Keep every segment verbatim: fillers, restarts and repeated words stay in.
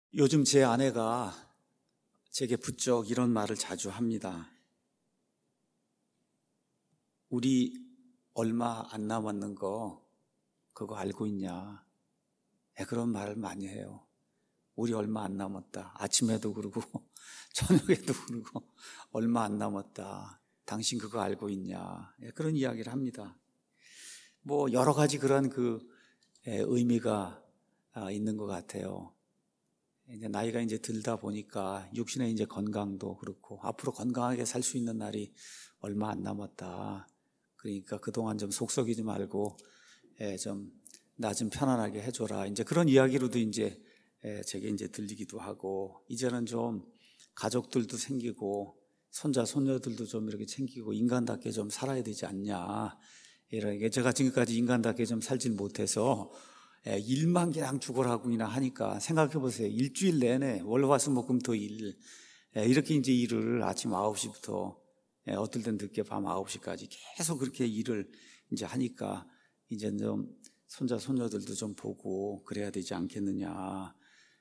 요즘 제 아내가 제게 부쩍 이런 말을 자주 합니다. 우리 얼마 안 남았는 거 그거 알고 있냐? 네, 그런 말을 많이 해요. 우리 얼마 안 남았다. 아침에도 그러고 저녁에도 그러고 얼마 안 남았다. 당신 그거 알고 있냐? 네, 그런 이야기를 합니다. 뭐 여러 가지 그런 그 의미가 있는 것 같아요. 이제 나이가 이제 들다 보니까 육신의 이제 건강도 그렇고 앞으로 건강하게 살 수 있는 날이 얼마 안 남았다. 그러니까 그동안 좀 속썩이지 말고 좀 나 좀 편안하게 해줘라. 이제 그런 이야기로도 이제 제게 이제 들리기도 하고, 이제는 좀 가족들도 생기고 손자 손녀들도 좀 이렇게 챙기고 인간답게 좀 살아야 되지 않냐. 이렇게 제가 지금까지 인간답게 좀 살질 못해서 일만 그냥 죽어라고나 하니까 생각해 보세요. 일주일 내내 월화수목금토일 이렇게 이제 일을 아침 아홉 시부터 어떨 땐 늦게 밤 아홉 시까지 계속 그렇게 일을 이제 하니까 이제 좀 손자 손녀들도 좀 보고 그래야 되지 않겠느냐,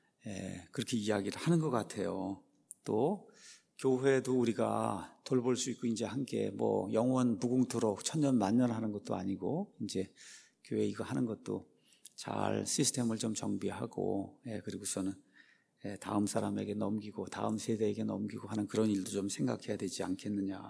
그렇게 이야기를 하는 것 같아요. 또 교회도 우리가 돌볼 수 있고 이제 한 게 뭐 영원 무궁토록 천년 만년 하는 것도 아니고, 이제 교회 이거 하는 것도 잘 시스템을 좀 정비하고, 예, 그리고서는 예, 다음 사람에게 넘기고 다음 세대에게 넘기고 하는 그런 일도 좀 생각해야 되지 않겠느냐.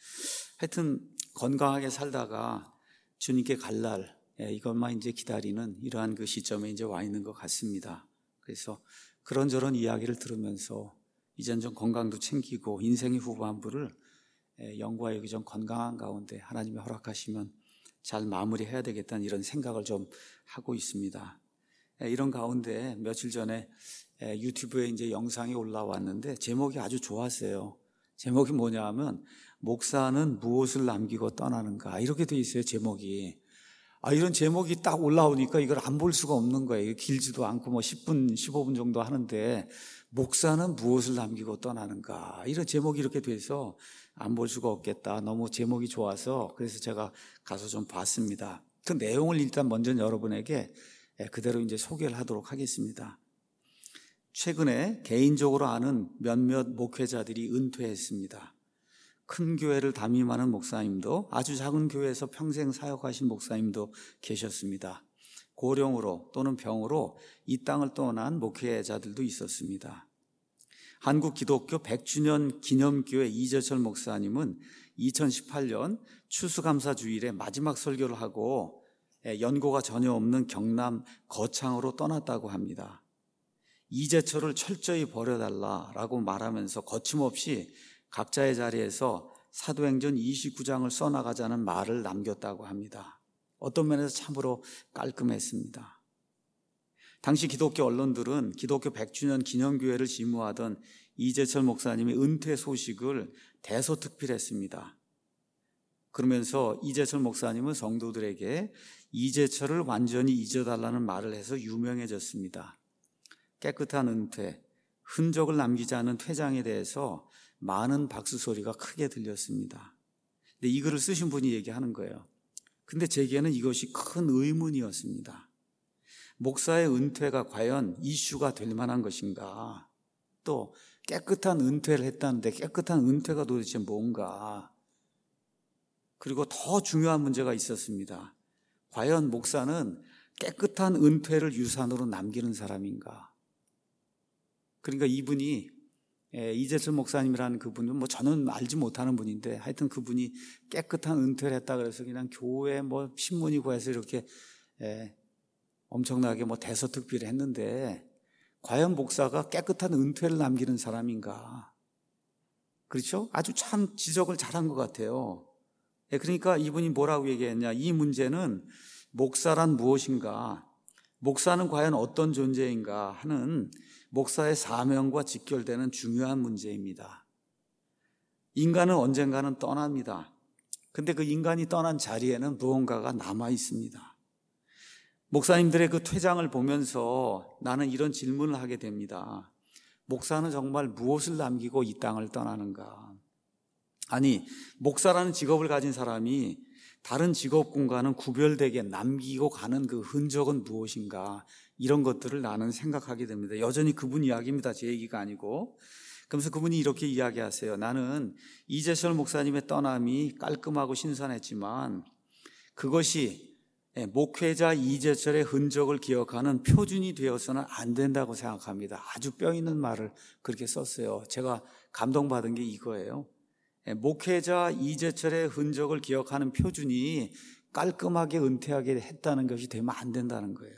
하여튼 건강하게 살다가 주님께 갈 날, 예, 이것만 이제 기다리는 이러한 그 시점에 이제 와 있는 것 같습니다. 그래서 그런저런 이야기를 들으면서 이젠 좀 건강도 챙기고 인생의 후반부를 예, 영과 여기 좀 건강한 가운데 하나님이 허락하시면 잘 마무리해야 되겠다는 이런 생각을 좀 하고 있습니다. 이런 가운데 며칠 전에 유튜브에 이제 영상이 올라왔는데 제목이 아주 좋았어요. 제목이 뭐냐 하면 목사는 무엇을 남기고 떠나는가, 이렇게 돼 있어요, 제목이. 아, 이런 제목이 딱 올라오니까 이걸 안 볼 수가 없는 거예요. 길지도 않고 뭐 십 분, 십오 분 정도 하는데 목사는 무엇을 남기고 떠나는가, 이런 제목이 이렇게 돼서 안 볼 수가 없겠다. 너무 제목이 좋아서 그래서 제가 가서 좀 봤습니다. 그 내용을 일단 먼저 여러분에게 그대로 이제 소개를 하도록 하겠습니다. 최근에 개인적으로 아는 몇몇 목회자들이 은퇴했습니다. 큰 교회를 담임하는 목사님도, 아주 작은 교회에서 평생 사역하신 목사님도 계셨습니다. 고령으로 또는 병으로 이 땅을 떠난 목회자들도 있었습니다. 한국 기독교 백 주년 기념교회 이재철 목사님은 이천십팔 년 추수감사 주일에 마지막 설교를 하고 연고가 전혀 없는 경남 거창으로 떠났다고 합니다. 이재철을 철저히 버려달라라고 말하면서 거침없이 각자의 자리에서 사도행전 이십구 장을 써나가자는 말을 남겼다고 합니다. 어떤 면에서 참으로 깔끔했습니다. 당시 기독교 언론들은 기독교 백 주년 기념교회를 지무하던 이재철 목사님의 은퇴 소식을 대서특필했습니다. 그러면서 이재철 목사님은 성도들에게 이재철을 완전히 잊어달라는 말을 해서 유명해졌습니다. 깨끗한 은퇴, 흔적을 남기지 않은 퇴장에 대해서 많은 박수 소리가 크게 들렸습니다. 근데 이 글을 쓰신 분이 얘기하는 거예요. 근데 제게는 이것이 큰 의문이었습니다. 목사의 은퇴가 과연 이슈가 될 만한 것인가? 또 깨끗한 은퇴를 했다는데 깨끗한 은퇴가 도대체 뭔가? 그리고 더 중요한 문제가 있었습니다. 과연 목사는 깨끗한 은퇴를 유산으로 남기는 사람인가? 그러니까 이분이, 이재철 목사님이라는 그분은 뭐 저는 알지 못하는 분인데 하여튼 그분이 깨끗한 은퇴를 했다 그래서 그냥 교회 뭐 신문이고 해서 이렇게 엄청나게 뭐 대서특필을 했는데, 과연 목사가 깨끗한 은퇴를 남기는 사람인가? 그렇죠? 아주 참 지적을 잘한 것 같아요. 그러니까 이분이 뭐라고 얘기했냐, 이 문제는 목사란 무엇인가, 목사는 과연 어떤 존재인가 하는 목사의 사명과 직결되는 중요한 문제입니다. 인간은 언젠가는 떠납니다. 근데 그 인간이 떠난 자리에는 무언가가 남아 있습니다. 목사님들의 그 퇴장을 보면서 나는 이런 질문을 하게 됩니다. 목사는 정말 무엇을 남기고 이 땅을 떠나는가? 아니, 목사라는 직업을 가진 사람이 다른 직업군과는 구별되게 남기고 가는 그 흔적은 무엇인가? 이런 것들을 나는 생각하게 됩니다. 여전히 그분 이야기입니다. 제 얘기가 아니고. 그러면서 그분이 이렇게 이야기하세요. 나는 이재철 목사님의 떠남이 깔끔하고 신선했지만 그것이 목회자 이재철의 흔적을 기억하는 표준이 되어서는 안 된다고 생각합니다. 아주 뼈 있는 말을 그렇게 썼어요. 제가 감동받은 게 이거예요. 목회자 이재철의 흔적을 기억하는 표준이 깔끔하게 은퇴하게 했다는 것이 되면 안 된다는 거예요.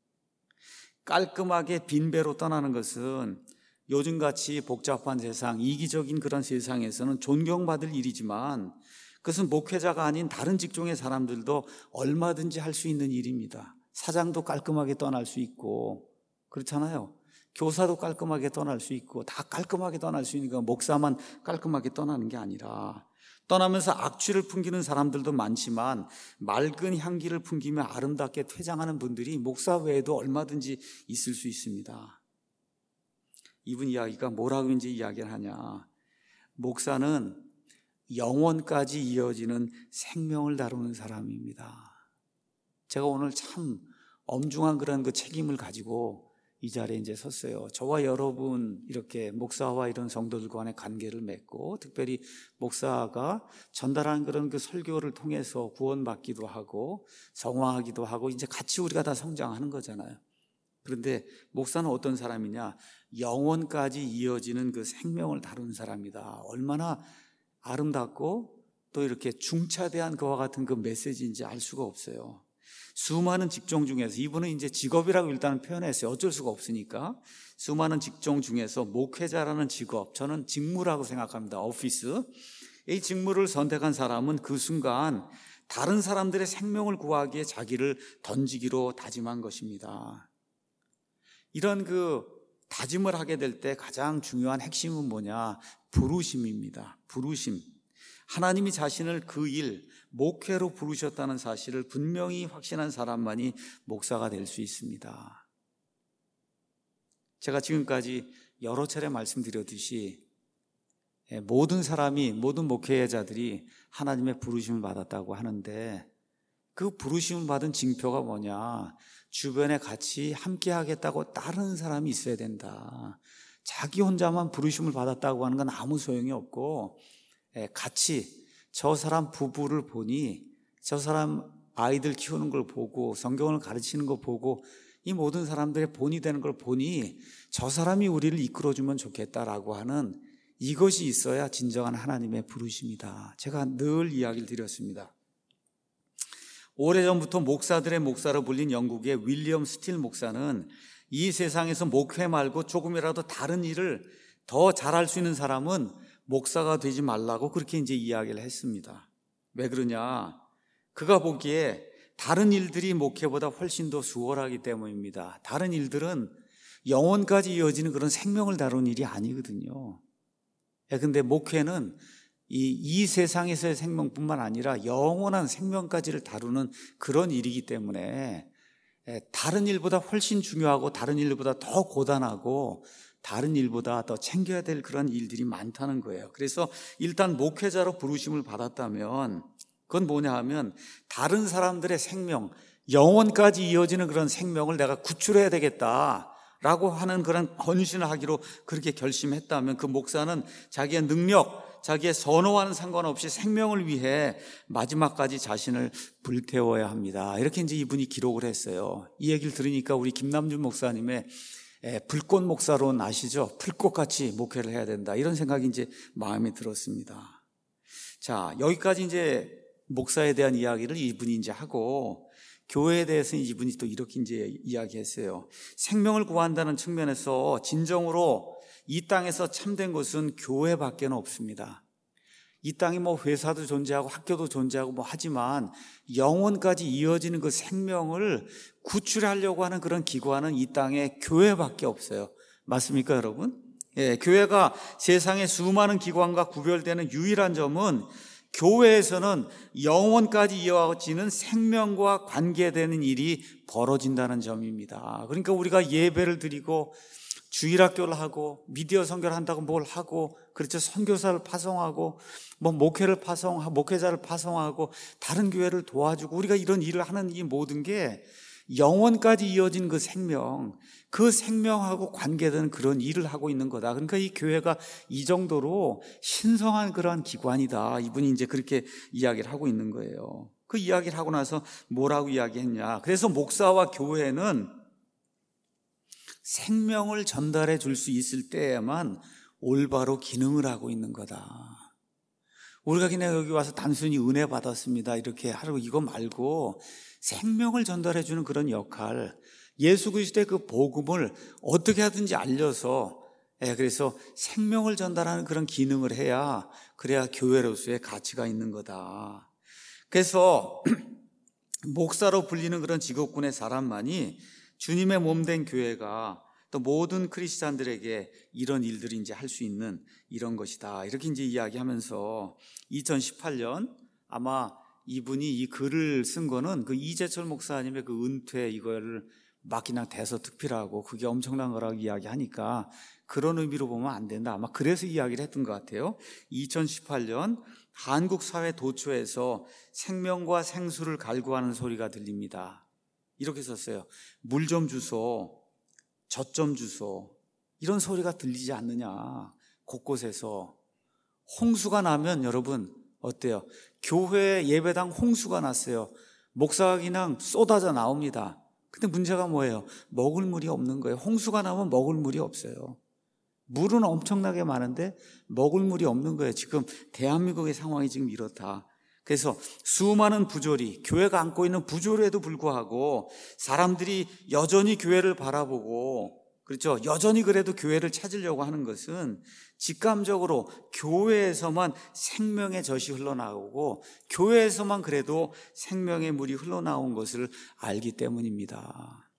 깔끔하게 빈배로 떠나는 것은 요즘같이 복잡한 세상, 이기적인 그런 세상에서는 존경받을 일이지만 그것은 목회자가 아닌 다른 직종의 사람들도 얼마든지 할 수 있는 일입니다. 사장도 깔끔하게 떠날 수 있고 그렇잖아요. 교사도 깔끔하게 떠날 수 있고 다 깔끔하게 떠날 수 있는 거 목사만 깔끔하게 떠나는 게 아니라 떠나면서 악취를 풍기는 사람들도 많지만 맑은 향기를 풍기며 아름답게 퇴장하는 분들이 목사 외에도 얼마든지 있을 수 있습니다. 이분 이야기가 뭐라고 이제 이야기를 하냐. 목사는 영원까지 이어지는 생명을 다루는 사람입니다. 제가 오늘 참 엄중한 그런 그 책임을 가지고 이 자리에 이제 섰어요. 저와 여러분 이렇게 목사와 이런 성도들 간의 관계를 맺고 특별히 목사가 전달하는 그런 그 설교를 통해서 구원받기도 하고 성화하기도 하고 이제 같이 우리가 다 성장하는 거잖아요. 그런데 목사는 어떤 사람이냐? 영원까지 이어지는 그 생명을 다루는 사람이다. 얼마나 아름답고 또 이렇게 중차대한 그와 같은 그 메시지인지 알 수가 없어요. 수많은 직종 중에서 이분은 이제 직업이라고 일단 표현했어요. 어쩔 수가 없으니까. 수많은 직종 중에서 목회자라는 직업, 저는 직무라고 생각합니다. 오피스. 이 직무를 선택한 사람은 그 순간 다른 사람들의 생명을 구하기에 자기를 던지기로 다짐한 것입니다. 이런 그 다짐을 하게 될 때 가장 중요한 핵심은 뭐냐? 부르심입니다. 부르심. 하나님이 자신을 그 일, 목회로 부르셨다는 사실을 분명히 확신한 사람만이 목사가 될 수 있습니다. 제가 지금까지 여러 차례 말씀드렸듯이 모든 사람이, 모든 목회자들이 하나님의 부르심을 받았다고 하는데 그 부르심을 받은 징표가 뭐냐? 주변에 같이 함께 하겠다고 따르는 사람이 있어야 된다. 자기 혼자만 부르심을 받았다고 하는 건 아무 소용이 없고 같이 저 사람 부부를 보니 저 사람 아이들 키우는 걸 보고 성경을 가르치는 거 보고 이 모든 사람들의 본이 되는 걸 보니 저 사람이 우리를 이끌어주면 좋겠다라고 하는 이것이 있어야 진정한 하나님의 부르심이다. 제가 늘 이야기를 드렸습니다. 오래전부터 목사들의 목사로 불린 영국의 윌리엄 스틸 목사는 이 세상에서 목회 말고 조금이라도 다른 일을 더 잘할 수 있는 사람은 목사가 되지 말라고 그렇게 이제 이야기를 했습니다. 왜 그러냐? 그가 보기에 다른 일들이 목회보다 훨씬 더 수월하기 때문입니다. 다른 일들은 영원까지 이어지는 그런 생명을 다루는 일이 아니거든요. 그런데 목회는 이, 이 세상에서의 생명뿐만 아니라 영원한 생명까지를 다루는 그런 일이기 때문에 다른 일보다 훨씬 중요하고 다른 일보다 더 고단하고 다른 일보다 더 챙겨야 될 그런 일들이 많다는 거예요. 그래서 일단 목회자로 부르심을 받았다면 그건 뭐냐 하면 다른 사람들의 생명, 영원까지 이어지는 그런 생명을 내가 구출해야 되겠다라고 하는 그런 헌신을 하기로 그렇게 결심했다면 그 목사는 자기의 능력, 자기의 선호와는 상관없이 생명을 위해 마지막까지 자신을 불태워야 합니다. 이렇게 이제 이분이 기록을 했어요. 이 얘기를 들으니까 우리 김남준 목사님의 불꽃 목사론 아시죠? 풀꽃같이 목회를 해야 된다. 이런 생각이 이제 마음에 들었습니다. 자, 여기까지 이제 목사에 대한 이야기를 이분이 이제 하고 교회에 대해서는 이분이 또 이렇게 이제 이야기했어요. 생명을 구한다는 측면에서 진정으로 이 땅에서 참된 것은 교회밖에는 없습니다. 이 땅에 뭐 회사도 존재하고 학교도 존재하고 뭐 하지만 영원까지 이어지는 그 생명을 구출하려고 하는 그런 기관은 이 땅에 교회밖에 없어요. 맞습니까, 여러분? 예, 교회가 세상의 수많은 기관과 구별되는 유일한 점은 교회에서는 영원까지 이어지는 생명과 관계되는 일이 벌어진다는 점입니다. 그러니까 우리가 예배를 드리고 주일학교를 하고 미디어 선교를 한다고 뭘 하고 그렇죠. 선교사를 파송하고 뭐 목회를 파송하고 목회자를 파송하고 다른 교회를 도와주고 우리가 이런 일을 하는 이 모든 게 영원까지 이어진 그 생명, 그 생명하고 관계되는 그런 일을 하고 있는 거다. 그러니까 이 교회가 이 정도로 신성한 그러한 기관이다. 이분이 이제 그렇게 이야기를 하고 있는 거예요. 그 이야기를 하고 나서 뭐라고 이야기했냐. 그래서 목사와 교회는 생명을 전달해 줄 수 있을 때에만 올바로 기능을 하고 있는 거다. 우리가 그냥 여기 와서 단순히 은혜 받았습니다 이렇게 하고 이거 말고 생명을 전달해 주는 그런 역할, 예수 그리스도의 그 복음을 어떻게 하든지 알려서, 예, 그래서 생명을 전달하는 그런 기능을 해야, 그래야 교회로서의 가치가 있는 거다. 그래서 목사로 불리는 그런 직업군의 사람만이 주님의 몸된 교회가 또 모든 크리스찬들에게 이런 일들이 이제 할 수 있는 이런 것이다. 이렇게 이제 이야기하면서 이천십팔 년 아마 이분이 이 글을 쓴 거는 그 이재철 목사님의 그 은퇴 이거를 막 그냥 대서특필하고 그게 엄청난 거라고 이야기하니까 그런 의미로 보면 안 된다. 아마 그래서 이야기를 했던 것 같아요. 이천십팔 년 한국 사회 도처에서 생명과 생수를 갈구하는 소리가 들립니다. 이렇게 썼어요. 물 좀 주소, 젖 좀 주소, 이런 소리가 들리지 않느냐. 곳곳에서 홍수가 나면 여러분 어때요? 교회 예배당 홍수가 났어요. 목사가 그냥 쏟아져 나옵니다. 근데 문제가 뭐예요? 먹을 물이 없는 거예요. 홍수가 나면 먹을 물이 없어요. 물은 엄청나게 많은데 먹을 물이 없는 거예요. 지금 대한민국의 상황이 지금 이렇다. 그래서 수많은 부조리, 교회가 안고 있는 부조리에도 불구하고 사람들이 여전히 교회를 바라보고, 그렇죠? 여전히 그래도 교회를 찾으려고 하는 것은 직감적으로 교회에서만 생명의 젖이 흘러나오고 교회에서만 그래도 생명의 물이 흘러나온 것을 알기 때문입니다.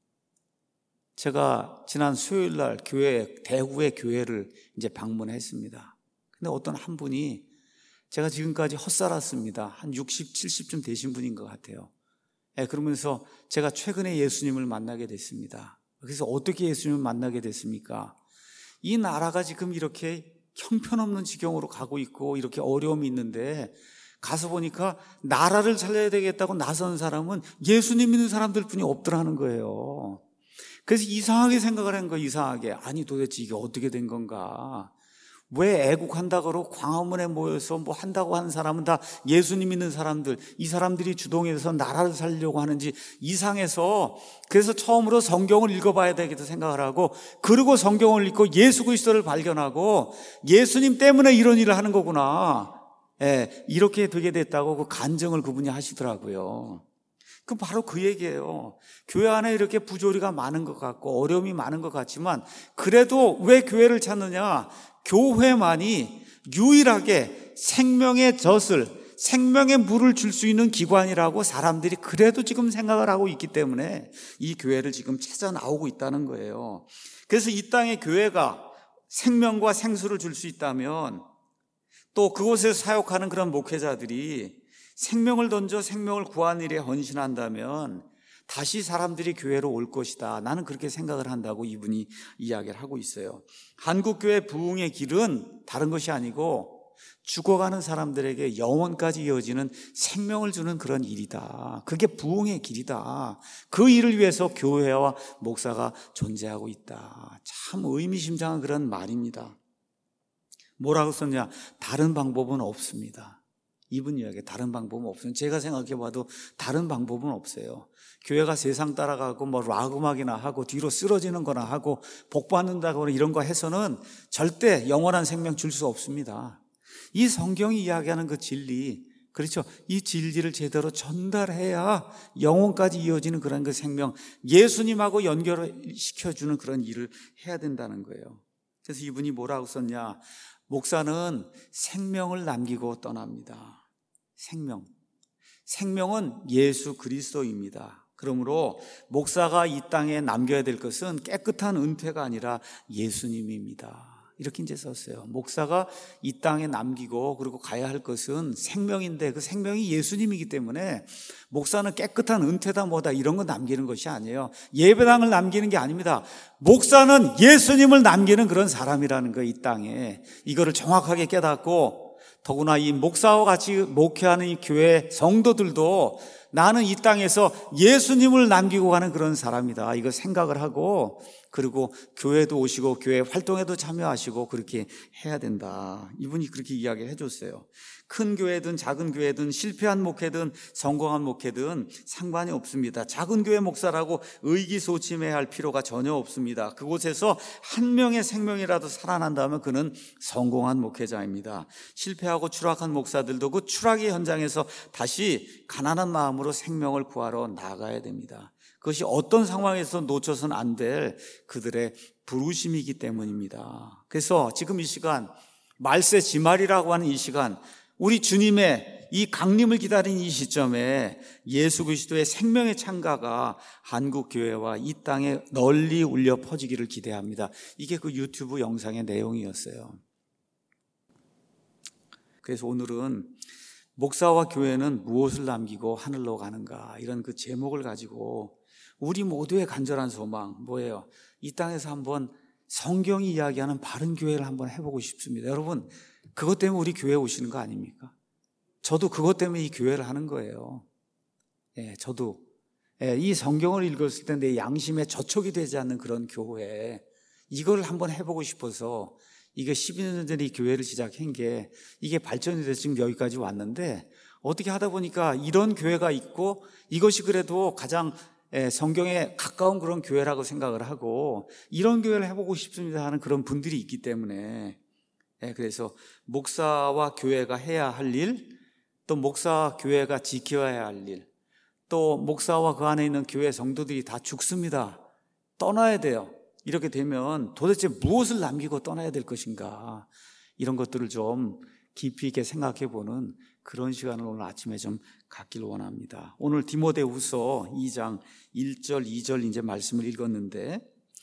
제가 지난 수요일 날 교회, 대구의 교회를 이제 방문했습니다. 근데 어떤 한 분이, 제가 지금까지 헛살았습니다. 한 육십, 칠십쯤 되신 분인 것 같아요. 네, 그러면서 제가 최근에 예수님을 만나게 됐습니다. 그래서 어떻게 예수님을 만나게 됐습니까? 이 나라가 지금 이렇게 형편없는 지경으로 가고 있고 이렇게 어려움이 있는데 가서 보니까 나라를 살려야 되겠다고 나선 사람은 예수님 믿는 사람들 뿐이 없더라는 거예요. 그래서 이상하게 생각을 한 거예요. 이상하게. 아니 도대체 이게 어떻게 된 건가? 왜 애국한다고 광화문에 모여서 뭐 한다고 하는 사람은 다 예수님 믿는 사람들, 이 사람들이 주동해서 나라를 살려고 하는지 이상해서, 그래서 처음으로 성경을 읽어봐야 되겠다 생각을 하고, 그리고 성경을 읽고 예수 그리스도를 발견하고 예수님 때문에 이런 일을 하는 거구나, 예, 이렇게 되게 됐다고 그 간증을 그분이 하시더라고요. 그 바로 그 얘기예요. 교회 안에 이렇게 부조리가 많은 것 같고 어려움이 많은 것 같지만 그래도 왜 교회를 찾느냐? 교회만이 유일하게 생명의 젖을, 생명의 물을 줄 수 있는 기관이라고 사람들이 그래도 지금 생각을 하고 있기 때문에 이 교회를 지금 찾아 나오고 있다는 거예요. 그래서 이 땅에 교회가 생명과 생수를 줄 수 있다면, 또 그곳에서 사역하는 그런 목회자들이 생명을 던져 생명을 구하는 일에 헌신한다면 다시 사람들이 교회로 올 것이다. 나는 그렇게 생각을 한다고 이분이 이야기를 하고 있어요. 한국교회 부흥의 길은 다른 것이 아니고 죽어가는 사람들에게 영원까지 이어지는 생명을 주는 그런 일이다. 그게 부흥의 길이다. 그 일을 위해서 교회와 목사가 존재하고 있다. 참 의미심장한 그런 말입니다. 뭐라고 썼냐? 다른 방법은 없습니다. 이분 이야기 다른 방법은 없어요. 제가 생각해 봐도 다른 방법은 없어요. 교회가 세상 따라가고 뭐 락 음악이나 하고 뒤로 쓰러지는 거나 하고 복 받는다거나 이런 거 해서는 절대 영원한 생명 줄 수 없습니다. 이 성경이 이야기하는 그 진리, 그렇죠? 이 진리를 제대로 전달해야 영원까지 이어지는 그런 그 생명, 예수님하고 연결시켜주는 그런 일을 해야 된다는 거예요. 그래서 이분이 뭐라고 썼냐? 목사는 생명을 남기고 떠납니다. 생명. 생명은 예수 그리스도입니다. 그러므로 목사가 이 땅에 남겨야 될 것은 깨끗한 은퇴가 아니라 예수님입니다. 이렇게 이제 썼어요. 목사가 이 땅에 남기고 그리고 가야 할 것은 생명인데 그 생명이 예수님이기 때문에 목사는 깨끗한 은퇴다 뭐다 이런 거 남기는 것이 아니에요. 예배당을 남기는 게 아닙니다. 목사는 예수님을 남기는 그런 사람이라는 거예요. 이 땅에. 이거를 정확하게 깨닫고, 더구나 이 목사와 같이 목회하는 이 교회 성도들도 나는 이 땅에서 예수님을 남기고 가는 그런 사람이다. 이거 생각을 하고, 그리고 교회도 오시고 교회 활동에도 참여하시고 그렇게 해야 된다. 이분이 그렇게 이야기를 해줬어요. 큰 교회든 작은 교회든 실패한 목회든 성공한 목회든 상관이 없습니다. 작은 교회 목사라고 의기소침해야 할 필요가 전혀 없습니다. 그곳에서 한 명의 생명이라도 살아난다면 그는 성공한 목회자입니다. 실패하고 추락한 목사들도 그 추락의 현장에서 다시 가난한 마음으로 생명을 구하러 나가야 됩니다. 그것이 어떤 상황에서 놓쳐서는 안 될 그들의 부르심이기 때문입니다. 그래서 지금 이 시간, 말세 지말이라고 하는 이 시간, 우리 주님의 이 강림을 기다리는 이 시점에 예수 그리스도의 생명의 창가가 한국 교회와 이 땅에 널리 울려 퍼지기를 기대합니다. 이게 그 유튜브 영상의 내용이었어요. 그래서 오늘은 목사와 교회는 무엇을 남기고 하늘로 가는가, 이런 그 제목을 가지고 우리 모두의 간절한 소망 뭐예요? 이 땅에서 한번 성경이 이야기하는 바른 교회를 한번 해보고 싶습니다. 여러분, 그것 때문에 우리 교회에 오시는 거 아닙니까? 저도 그것 때문에 이 교회를 하는 거예요. 예, 저도 예, 이 성경을 읽었을 때 내 양심에 저촉이 되지 않는 그런 교회, 이걸 한번 해보고 싶어서 이게 십이 년 전에 이 교회를 시작한 게 이게 발전이 돼서 지금 여기까지 왔는데, 어떻게 하다 보니까 이런 교회가 있고 이것이 그래도 가장 성경에 가까운 그런 교회라고 생각을 하고 이런 교회를 해보고 싶습니다 하는 그런 분들이 있기 때문에, 그래서 목사와 교회가 해야 할 일, 또 목사와 교회가 지켜야 할 일, 또 목사와 그 안에 있는 교회 성도들이 다 죽습니다, 떠나야 돼요. 이렇게 되면 도대체 무엇을 남기고 떠나야 될 것인가, 이런 것들을 좀 깊이 있게 생각해 보는 그런 시간을 오늘 아침에 좀 갖기를 원합니다. 오늘 디모데후서 이 장 일 절 이 절 이제 말씀을 읽었는데,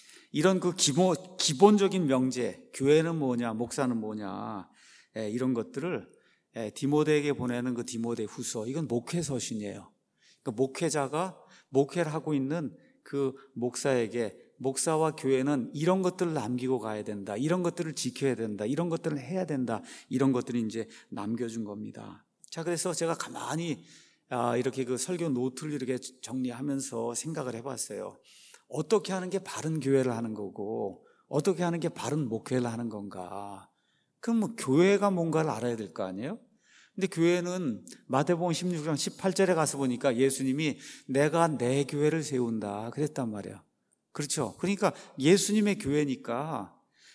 이런 그 기본, 기본적인 명제, 교회는 뭐냐, 목사는 뭐냐, 예, 이런 것들을 예, 디모데에게 보내는 그 디모데후서, 이건 목회서신이에요. 그러니까 목회자가 목회를 하고 있는 그 목사에게, 목사와 교회는 이런 것들을 남기고 가야 된다, 이런 것들을 지켜야 된다, 이런 것들을 해야 된다, 이런 것들을 이제 남겨준 겁니다. 자, 그래서 제가 가만히 아, 이렇게 그 설교 노트를 이렇게 정리하면서 생각을 해봤어요. 어떻게 하는 게 바른 교회를 하는 거고 어떻게 하는 게 바른 목회를 하는 건가? 그럼 뭐 교회가 뭔가를 알아야 될 거 아니에요? 근데 교회는 마태복음 십육 장 십팔 절에 가서 보니까 예수님이 내가 내 교회를 세운다 그랬단 말이에요. 그렇죠? 그러니까 예수님의 교회니까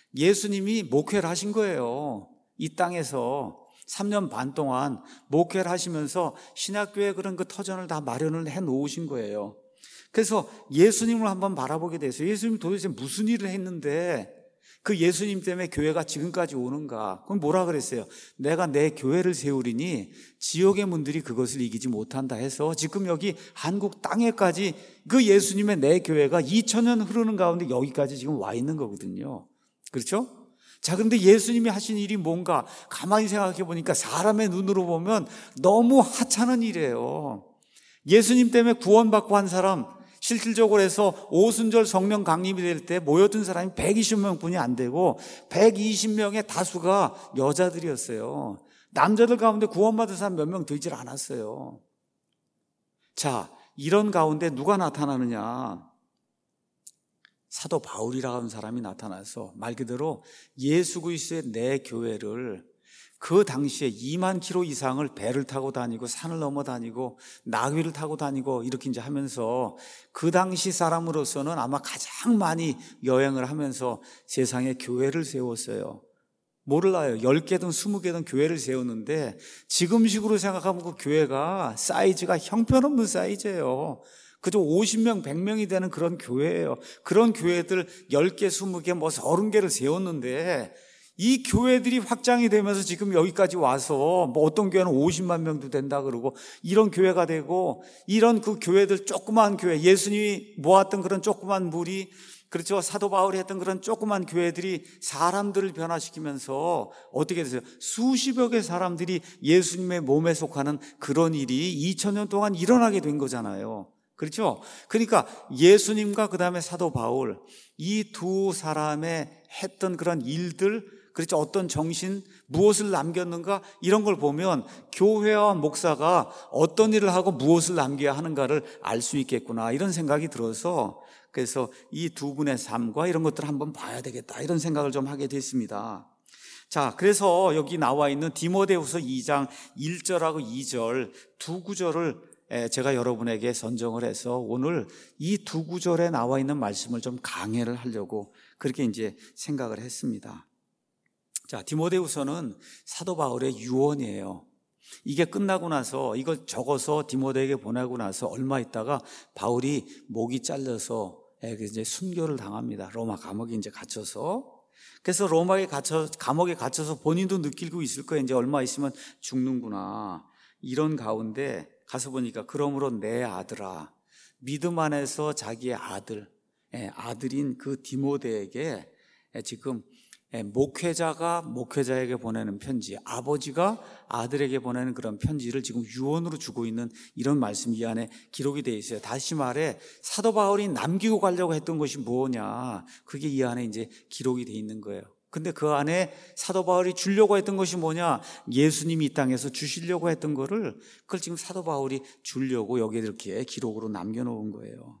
예수님이 목회를 하신 거예요. 이 땅에서 삼 년 반 동안 목회를 하시면서 신학교에 그런 그 터전을 다 마련을 해 놓으신 거예요. 그래서 예수님을 한번 바라보게 돼서 예수님이 도대체 무슨 일을 했는데 그 예수님 때문에 교회가 지금까지 오는가? 그럼 뭐라 그랬어요? 내가 내 교회를 세우리니 지옥의 문들이 그것을 이기지 못한다 해서 지금 여기 한국 땅에까지 그 예수님의 내 교회가 이천 년 흐르는 가운데 여기까지 지금 와 있는 거거든요. 그렇죠? 자, 그런데 예수님이 하신 일이 뭔가 가만히 생각해 보니까 사람의 눈으로 보면 너무 하찮은 일이에요. 예수님 때문에 구원받고 한 사람, 실질적으로 해서 오순절 성령 강림이 될 때 모였던 사람이 백이십 명뿐이 안 되고 백이십 명의 다수가 여자들이었어요. 남자들 가운데 구원받은 사람 몇 명 되질 않았어요. 자, 이런 가운데 누가 나타나느냐? 사도 바울이라고 하는 사람이 나타나서 말 그대로 예수 그리스도의 내 교회를 그 당시에 이만 킬로 이상을 배를 타고 다니고 산을 넘어 다니고 나귀를 타고 다니고 이렇게 이제 하면서 그 당시 사람으로서는 아마 가장 많이 여행을 하면서 세상에 교회를 세웠어요. 몰라요. 열 개든 스무 개든 교회를 세웠는데 지금식으로 생각하면 그 교회가 사이즈가 형편없는 사이즈예요. 그저 오십 명, 백 명이 되는 그런 교회예요. 그런 교회들 열 개, 스무 개, 뭐 서른 개를 세웠는데 이 교회들이 확장이 되면서 지금 여기까지 와서 뭐 어떤 교회는 오십만 명도 된다 그러고 이런 교회가 되고 이런 그 교회들 조그만 교회, 예수님이 모았던 그런 조그만 무리, 그렇죠. 사도 바울이 했던 그런 조그만 교회들이 사람들을 변화시키면서 어떻게 됐어요? 수십여 개 사람들이 예수님의 몸에 속하는 그런 일이 이천 년 동안 일어나게 된 거잖아요. 그렇죠? 그러니까 예수님과 그 다음에 사도 바울, 이 두 사람의 했던 그런 일들, 그렇죠. 어떤 정신, 무엇을 남겼는가 이런 걸 보면 교회와 목사가 어떤 일을 하고 무엇을 남겨야 하는가를 알 수 있겠구나 이런 생각이 들어서 그래서 이 두 분의 삶과 이런 것들을 한번 봐야 되겠다 이런 생각을 좀 하게 됐습니다. 자, 그래서 여기 나와 있는 디모데후서 이 장 일 절하고 이 절 두 구절을 제가 여러분에게 선정을 해서 오늘 이 두 구절에 나와 있는 말씀을 좀 강해를 하려고 그렇게 이제 생각을 했습니다. 자, 디모데후서는 사도 바울의 유언이에요. 이게 끝나고 나서 이걸 적어서 디모데에게 보내고 나서 얼마 있다가 바울이 목이 잘려서 이제 순교를 당합니다. 로마 감옥에 이제 갇혀서. 그래서 로마에 갇혀, 감옥에 갇혀서 본인도 느끼고 있을 거예요. 이제 얼마 있으면 죽는구나. 이런 가운데 가서 보니까 그러므로 내 아들아, 믿음 안에서 자기의 아들, 아들인 그 디모데에게 지금 목회자가 목회자에게 보내는 편지, 아버지가 아들에게 보내는 그런 편지를 지금 유언으로 주고 있는 이런 말씀이 이 안에 기록이 되어 있어요. 다시 말해 사도 바울이 남기고 가려고 했던 것이 뭐냐, 그게 이 안에 이제 기록이 되어 있는 거예요. 근데 그 안에 사도 바울이 주려고 했던 것이 뭐냐, 예수님이 이 땅에서 주시려고 했던 거를 그걸 지금 사도 바울이 주려고 여기에 이렇게 기록으로 남겨놓은 거예요.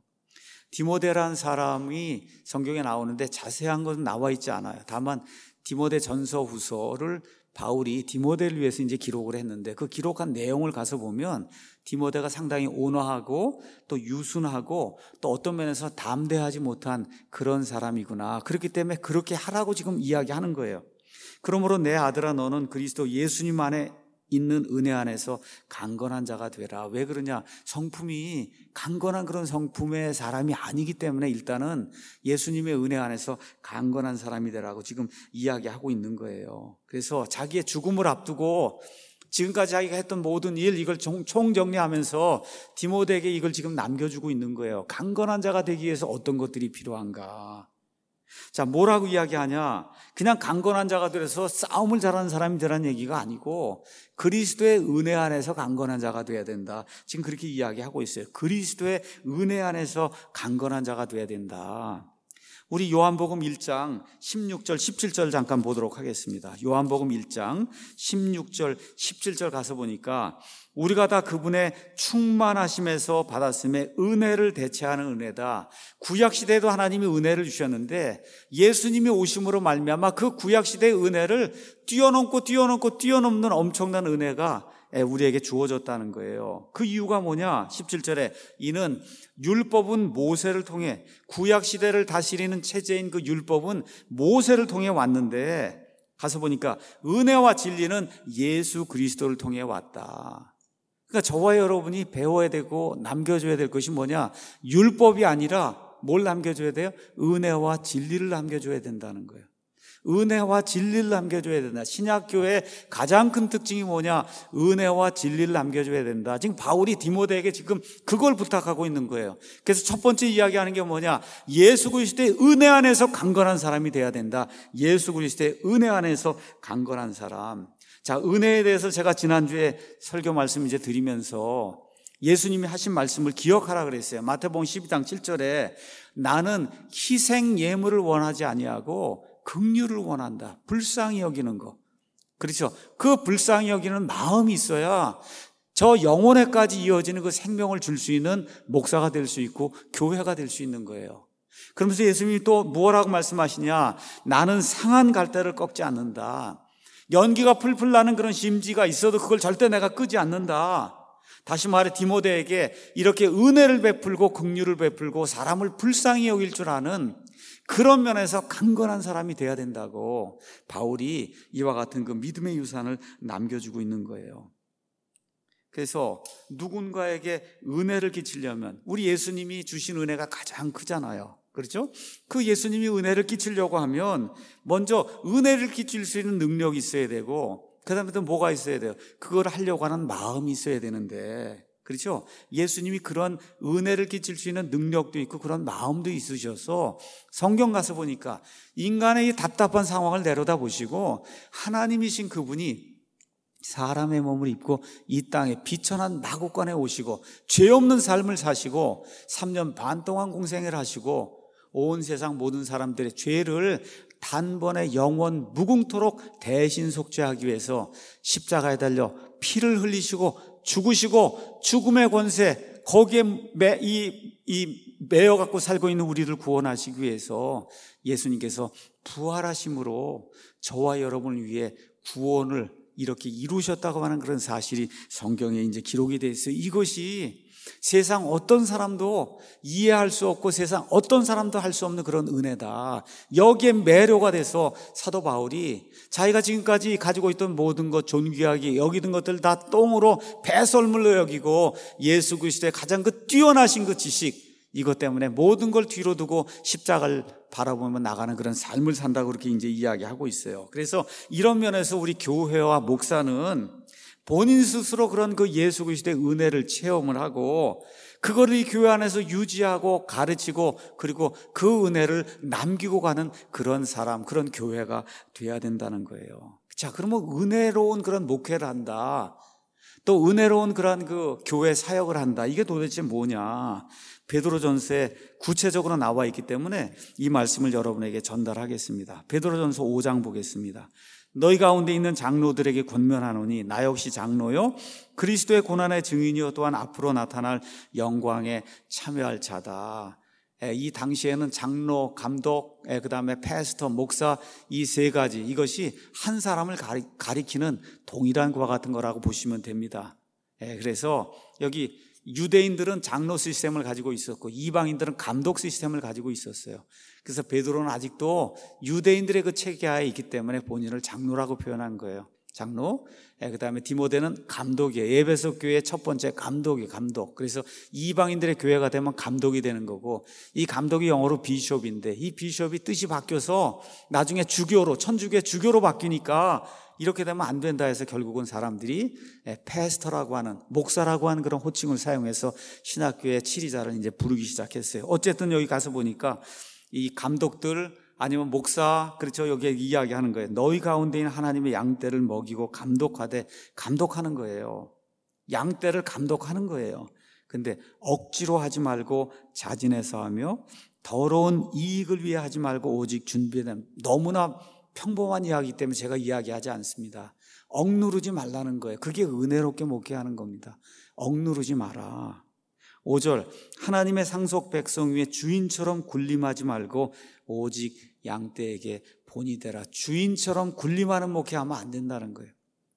디모데라는 사람이 성경에 나오는데 자세한 것은 나와 있지 않아요. 다만 디모데 전서 후서를 바울이 디모데를 위해서 이제 기록을 했는데 그 기록한 내용을 가서 보면 디모데가 상당히 온화하고 또 유순하고 또 어떤 면에서 담대하지 못한 그런 사람이구나. 그렇기 때문에 그렇게 하라고 지금 이야기하는 거예요. 그러므로 내 아들아, 너는 그리스도 예수님 안에 있는 은혜 안에서 강건한 자가 되라. 왜 그러냐? 성품이 강건한 그런 성품의 사람이 아니기 때문에 일단은 예수님의 은혜 안에서 강건한 사람이 되라고 지금 이야기하고 있는 거예요. 그래서 자기의 죽음을 앞두고 지금까지 자기가 했던 모든 일, 이걸 총정리하면서 디모데에게 이걸 지금 남겨주고 있는 거예요. 강건한 자가 되기 위해서 어떤 것들이 필요한가? 자, 뭐라고 이야기하냐? 그냥 강건한 자가 되어서 싸움을 잘하는 사람이 되라는 얘기가 아니고 그리스도의 은혜 안에서 강건한 자가 돼야 된다. 지금 그렇게 이야기하고 있어요. 그리스도의 은혜 안에서 강건한 자가 돼야 된다. 우리 요한복음 일 장 십육 절 십칠 절 잠깐 보도록 하겠습니다. 요한복음 일 장 십육 절 십칠 절 가서 보니까 우리가 다 그분의 충만하심에서 받았음에 은혜를 대체하는 은혜다. 구약시대에도 하나님이 은혜를 주셨는데 예수님이 오심으로 말미암아 그 구약시대의 은혜를 뛰어넘고 뛰어넘고 뛰어넘는 엄청난 은혜가 우리에게 주어졌다는 거예요. 그 이유가 뭐냐? 십칠 절에 이는 율법은 모세를 통해, 구약시대를 다스리는 체제인 그 율법은 모세를 통해 왔는데 가서 보니까 은혜와 진리는 예수 그리스도를 통해 왔다. 그러니까 저와 여러분이 배워야 되고 남겨줘야 될 것이 뭐냐? 율법이 아니라 뭘 남겨줘야 돼요? 은혜와 진리를 남겨줘야 된다는 거예요. 은혜와 진리를 남겨줘야 된다. 신약교회의 가장 큰 특징이 뭐냐? 은혜와 진리를 남겨줘야 된다. 지금 바울이 디모데에게 지금 그걸 부탁하고 있는 거예요. 그래서 첫 번째 이야기하는 게 뭐냐? 예수 그리스도의 은혜 안에서 강건한 사람이 돼야 된다. 예수 그리스도의 은혜 안에서 강건한 사람. 자, 은혜에 대해서 제가 지난주에 설교 말씀 이제 드리면서 예수님이 하신 말씀을 기억하라 그랬어요. 마태복음 십이 장 칠 절에 나는 희생 예물을 원하지 아니하고 긍휼을 원한다. 불쌍히 여기는 거. 그렇죠. 그 불쌍히 여기는 마음이 있어야 저 영혼에까지 이어지는 그 생명을 줄 수 있는 목사가 될 수 있고 교회가 될 수 있는 거예요. 그러면서 예수님이 또 무엇라고 말씀하시냐? 나는 상한 갈대를 꺾지 않는다. 연기가 풀풀 나는 그런 심지가 있어도 그걸 절대 내가 끄지 않는다. 다시 말해 디모데에게 이렇게 은혜를 베풀고 긍휼을 베풀고 사람을 불쌍히 여길 줄 아는 그런 면에서 강건한 사람이 돼야 된다고 바울이 이와 같은 그 믿음의 유산을 남겨주고 있는 거예요. 그래서 누군가에게 은혜를 끼치려면 우리 예수님이 주신 은혜가 가장 크잖아요. 그렇죠? 그 예수님이 은혜를 끼치려고 하면 먼저 은혜를 끼칠 수 있는 능력이 있어야 되고 그 다음에 또 뭐가 있어야 돼요? 그걸 하려고 하는 마음이 있어야 되는데, 그렇죠? 예수님이 그런 은혜를 끼칠 수 있는 능력도 있고 그런 마음도 있으셔서 성경 가서 보니까 인간의 이 답답한 상황을 내려다 보시고 하나님이신 그분이 사람의 몸을 입고 이 땅에 비천한 마국간에 오시고 죄 없는 삶을 사시고 삼 년 반 동안 공생을 하시고 온 세상 모든 사람들의 죄를 단번에 영원 무궁토록 대신 속죄하기 위해서 십자가에 달려 피를 흘리시고 죽으시고 죽음의 권세 거기에 매, 이, 이 매여 갖고 살고 있는 우리를 구원하시기 위해서 예수님께서 부활하심으로 저와 여러분을 위해 구원을 이렇게 이루셨다고 하는 그런 사실이 성경에 이제 기록이 되어 있어요. 이것이 세상 어떤 사람도 이해할 수 없고 세상 어떤 사람도 할 수 없는 그런 은혜다. 여기에 매료가 돼서 사도 바울이 자기가 지금까지 가지고 있던 모든 것, 존귀하게 여기던 것들 다 똥으로 배설물로 여기고 예수 그리스도의 가장 그 뛰어나신 그 지식, 이것 때문에 모든 걸 뒤로 두고 십자가를 바라보며 나가는 그런 삶을 산다고 그렇게 이제 이야기하고 있어요. 그래서 이런 면에서 우리 교회와 목사는 본인 스스로 그런 그 예수 그리스도의 은혜를 체험을 하고 그거를 이 교회 안에서 유지하고 가르치고 그리고 그 은혜를 남기고 가는 그런 사람, 그런 교회가 돼야 된다는 거예요. 자, 그러면 은혜로운 그런 목회를 한다, 또 은혜로운 그런 그 교회 사역을 한다, 이게 도대체 뭐냐? 베드로전서에 구체적으로 나와 있기 때문에 이 말씀을 여러분에게 전달하겠습니다. 베드로전서 오 장 보겠습니다. 너희 가운데 있는 장로들에게 권면하노니 나 역시 장로요 그리스도의 고난의 증인이요 또한 앞으로 나타날 영광에 참여할 자다. 이 당시에는 장로, 감독, 그 다음에 패스터, 목사, 이 세 가지, 이것이 한 사람을 가리키는 동일한 것과 같은 거라고 보시면 됩니다. 그래서 여기 유대인들은 장로 시스템을 가지고 있었고 이방인들은 감독 시스템을 가지고 있었어요. 그래서 베드로는 아직도 유대인들의 그 체계하에 있기 때문에 본인을 장로라고 표현한 거예요. 장로. 그 다음에 디모데는 감독이에요. 에베소 교회의 첫 번째 감독이 감독. 그래서 이방인들의 교회가 되면 감독이 되는 거고, 이 감독이 영어로 비숍인데 이 비숍이 뜻이 바뀌어서 나중에 주교로, 천주교의 주교로 바뀌니까 이렇게 되면 안 된다 해서 결국은 사람들이 패스터라고 하는, 목사라고 하는 그런 호칭을 사용해서 신학교의 치리자를 이제 부르기 시작했어요. 어쨌든 여기 가서 보니까 이 감독들 아니면 목사, 그렇죠, 여기에 이야기하는 거예요. 너희 가운데 있는 하나님의 양떼를 먹이고 감독하되, 감독하는 거예요. 양떼를 감독하는 거예요. 근데 억지로 하지 말고 자진해서 하며 더러운 이익을 위해 하지 말고 오직 준비된, 너무나 평범한 이야기이기 때문에 제가 이야기하지 않습니다. 억누르지 말라는 거예요. 그게 은혜롭게 목회하는 겁니다. 억누르지 마라. 오 절, 하나님의 상속 백성 위에 주인처럼 군림하지 말고 오직 양떼에게 본이 되라. 주인처럼 군림하는 목회하면 안 된다는 거예요.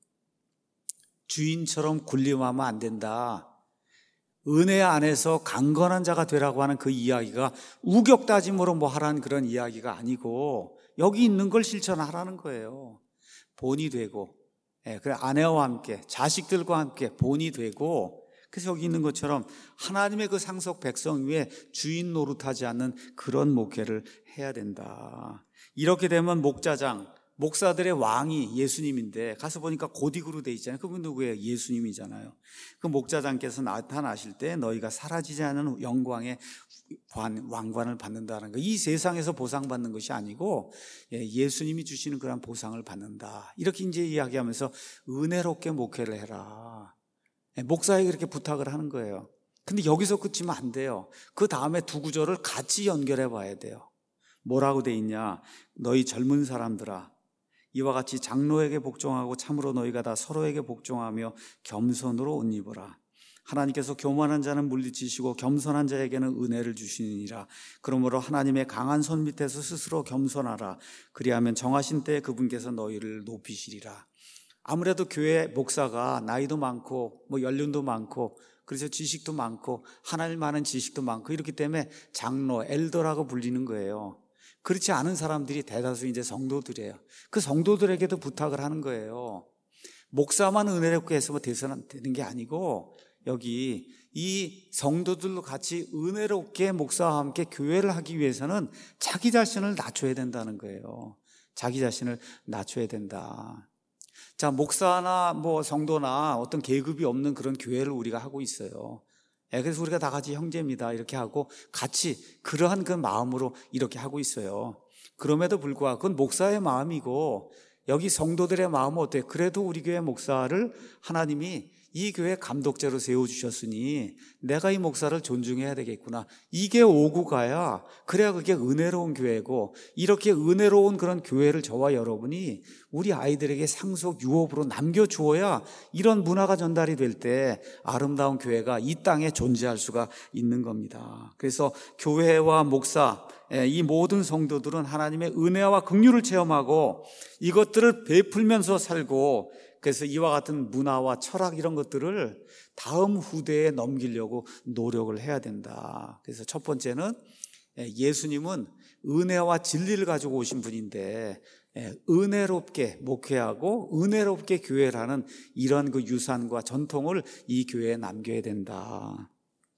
주인처럼 군림하면 안 된다. 은혜 안에서 강건한 자가 되라고 하는 그 이야기가 우격다짐으로 뭐 하라는 그런 이야기가 아니고 여기 있는 걸 실천하라는 거예요. 본이 되고, 예, 그래 아내와 함께 자식들과 함께 본이 되고, 그래서 여기 있는 것처럼 하나님의 그 상속 백성 위에 주인 노릇하지 않는 그런 목회를 해야 된다. 이렇게 되면 목자장, 목사들의 왕이 예수님인데 가서 보니까 고딕으로 돼 있잖아요. 그분 누구예요? 예수님이잖아요. 그 목자장께서 나타나실 때 너희가 사라지지 않은 영광의 왕관을 받는다는 거. 이 세상에서 보상받는 것이 아니고 예수님이 주시는 그런 보상을 받는다. 이렇게 이제 이야기하면서 은혜롭게 목회를 해라. 목사에게 그렇게 부탁을 하는 거예요. 근데 여기서 끝이면 안 돼요. 그 다음에 두 구절을 같이 연결해 봐야 돼요. 뭐라고 돼 있냐? 너희 젊은 사람들아, 이와 같이 장로에게 복종하고 참으로 너희가 다 서로에게 복종하며 겸손으로 옷 입어라. 하나님께서 교만한 자는 물리치시고 겸손한 자에게는 은혜를 주시느니라. 그러므로 하나님의 강한 손 밑에서 스스로 겸손하라. 그리하면 정하신 때에 그분께서 너희를 높이시리라. 아무래도 교회 목사가 나이도 많고 뭐 연륜도 많고 그래서 지식도 많고 하나님 많은 지식도 많고 이렇기 때문에 장로, 엘더라고 불리는 거예요. 그렇지 않은 사람들이 대다수 이제 성도들이에요. 그 성도들에게도 부탁을 하는 거예요. 목사만 은혜롭게 해서 돼서는 되는 게 아니고 여기 이 성도들로 같이 은혜롭게 목사와 함께 교회를 하기 위해서는 자기 자신을 낮춰야 된다는 거예요. 자기 자신을 낮춰야 된다. 자, 목사나 뭐 성도나 어떤 계급이 없는 그런 교회를 우리가 하고 있어요. 그래서 우리가 다 같이 형제입니다 이렇게 하고 같이 그러한 그 마음으로 이렇게 하고 있어요. 그럼에도 불구하고 그건 목사의 마음이고 여기 성도들의 마음은 어때요? 그래도 우리 교회 목사를 하나님이 이 교회 감독자로 세워주셨으니 내가 이 목사를 존중해야 되겠구나. 이게 오고 가야, 그래야 그게 은혜로운 교회고, 이렇게 은혜로운 그런 교회를 저와 여러분이 우리 아이들에게 상속 유업으로 남겨주어야 이런 문화가 전달이 될 때 아름다운 교회가 이 땅에 존재할 수가 있는 겁니다. 그래서 교회와 목사, 이 모든 성도들은 하나님의 은혜와 긍휼을 체험하고 이것들을 베풀면서 살고, 그래서 이와 같은 문화와 철학 이런 것들을 다음 후대에 넘기려고 노력을 해야 된다. 그래서 첫 번째는 예수님은 은혜와 진리를 가지고 오신 분인데 은혜롭게 목회하고 은혜롭게 교회를 하는 이런 그 유산과 전통을 이 교회에 남겨야 된다.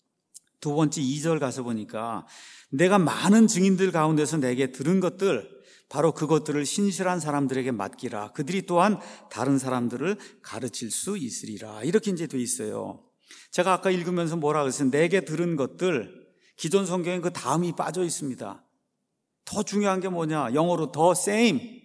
두 번째 이 절 가서 보니까 내가 많은 증인들 가운데서 내게 들은 것들, 바로 그것들을 신실한 사람들에게 맡기라. 그들이 또한 다른 사람들을 가르칠 수 있으리라. 이렇게 이제 돼 있어요. 제가 아까 읽으면서 뭐라 그랬어요? 내게 들은 것들, 기존 성경에 그 다음이 빠져 있습니다. 더 중요한 게 뭐냐? 영어로 the same.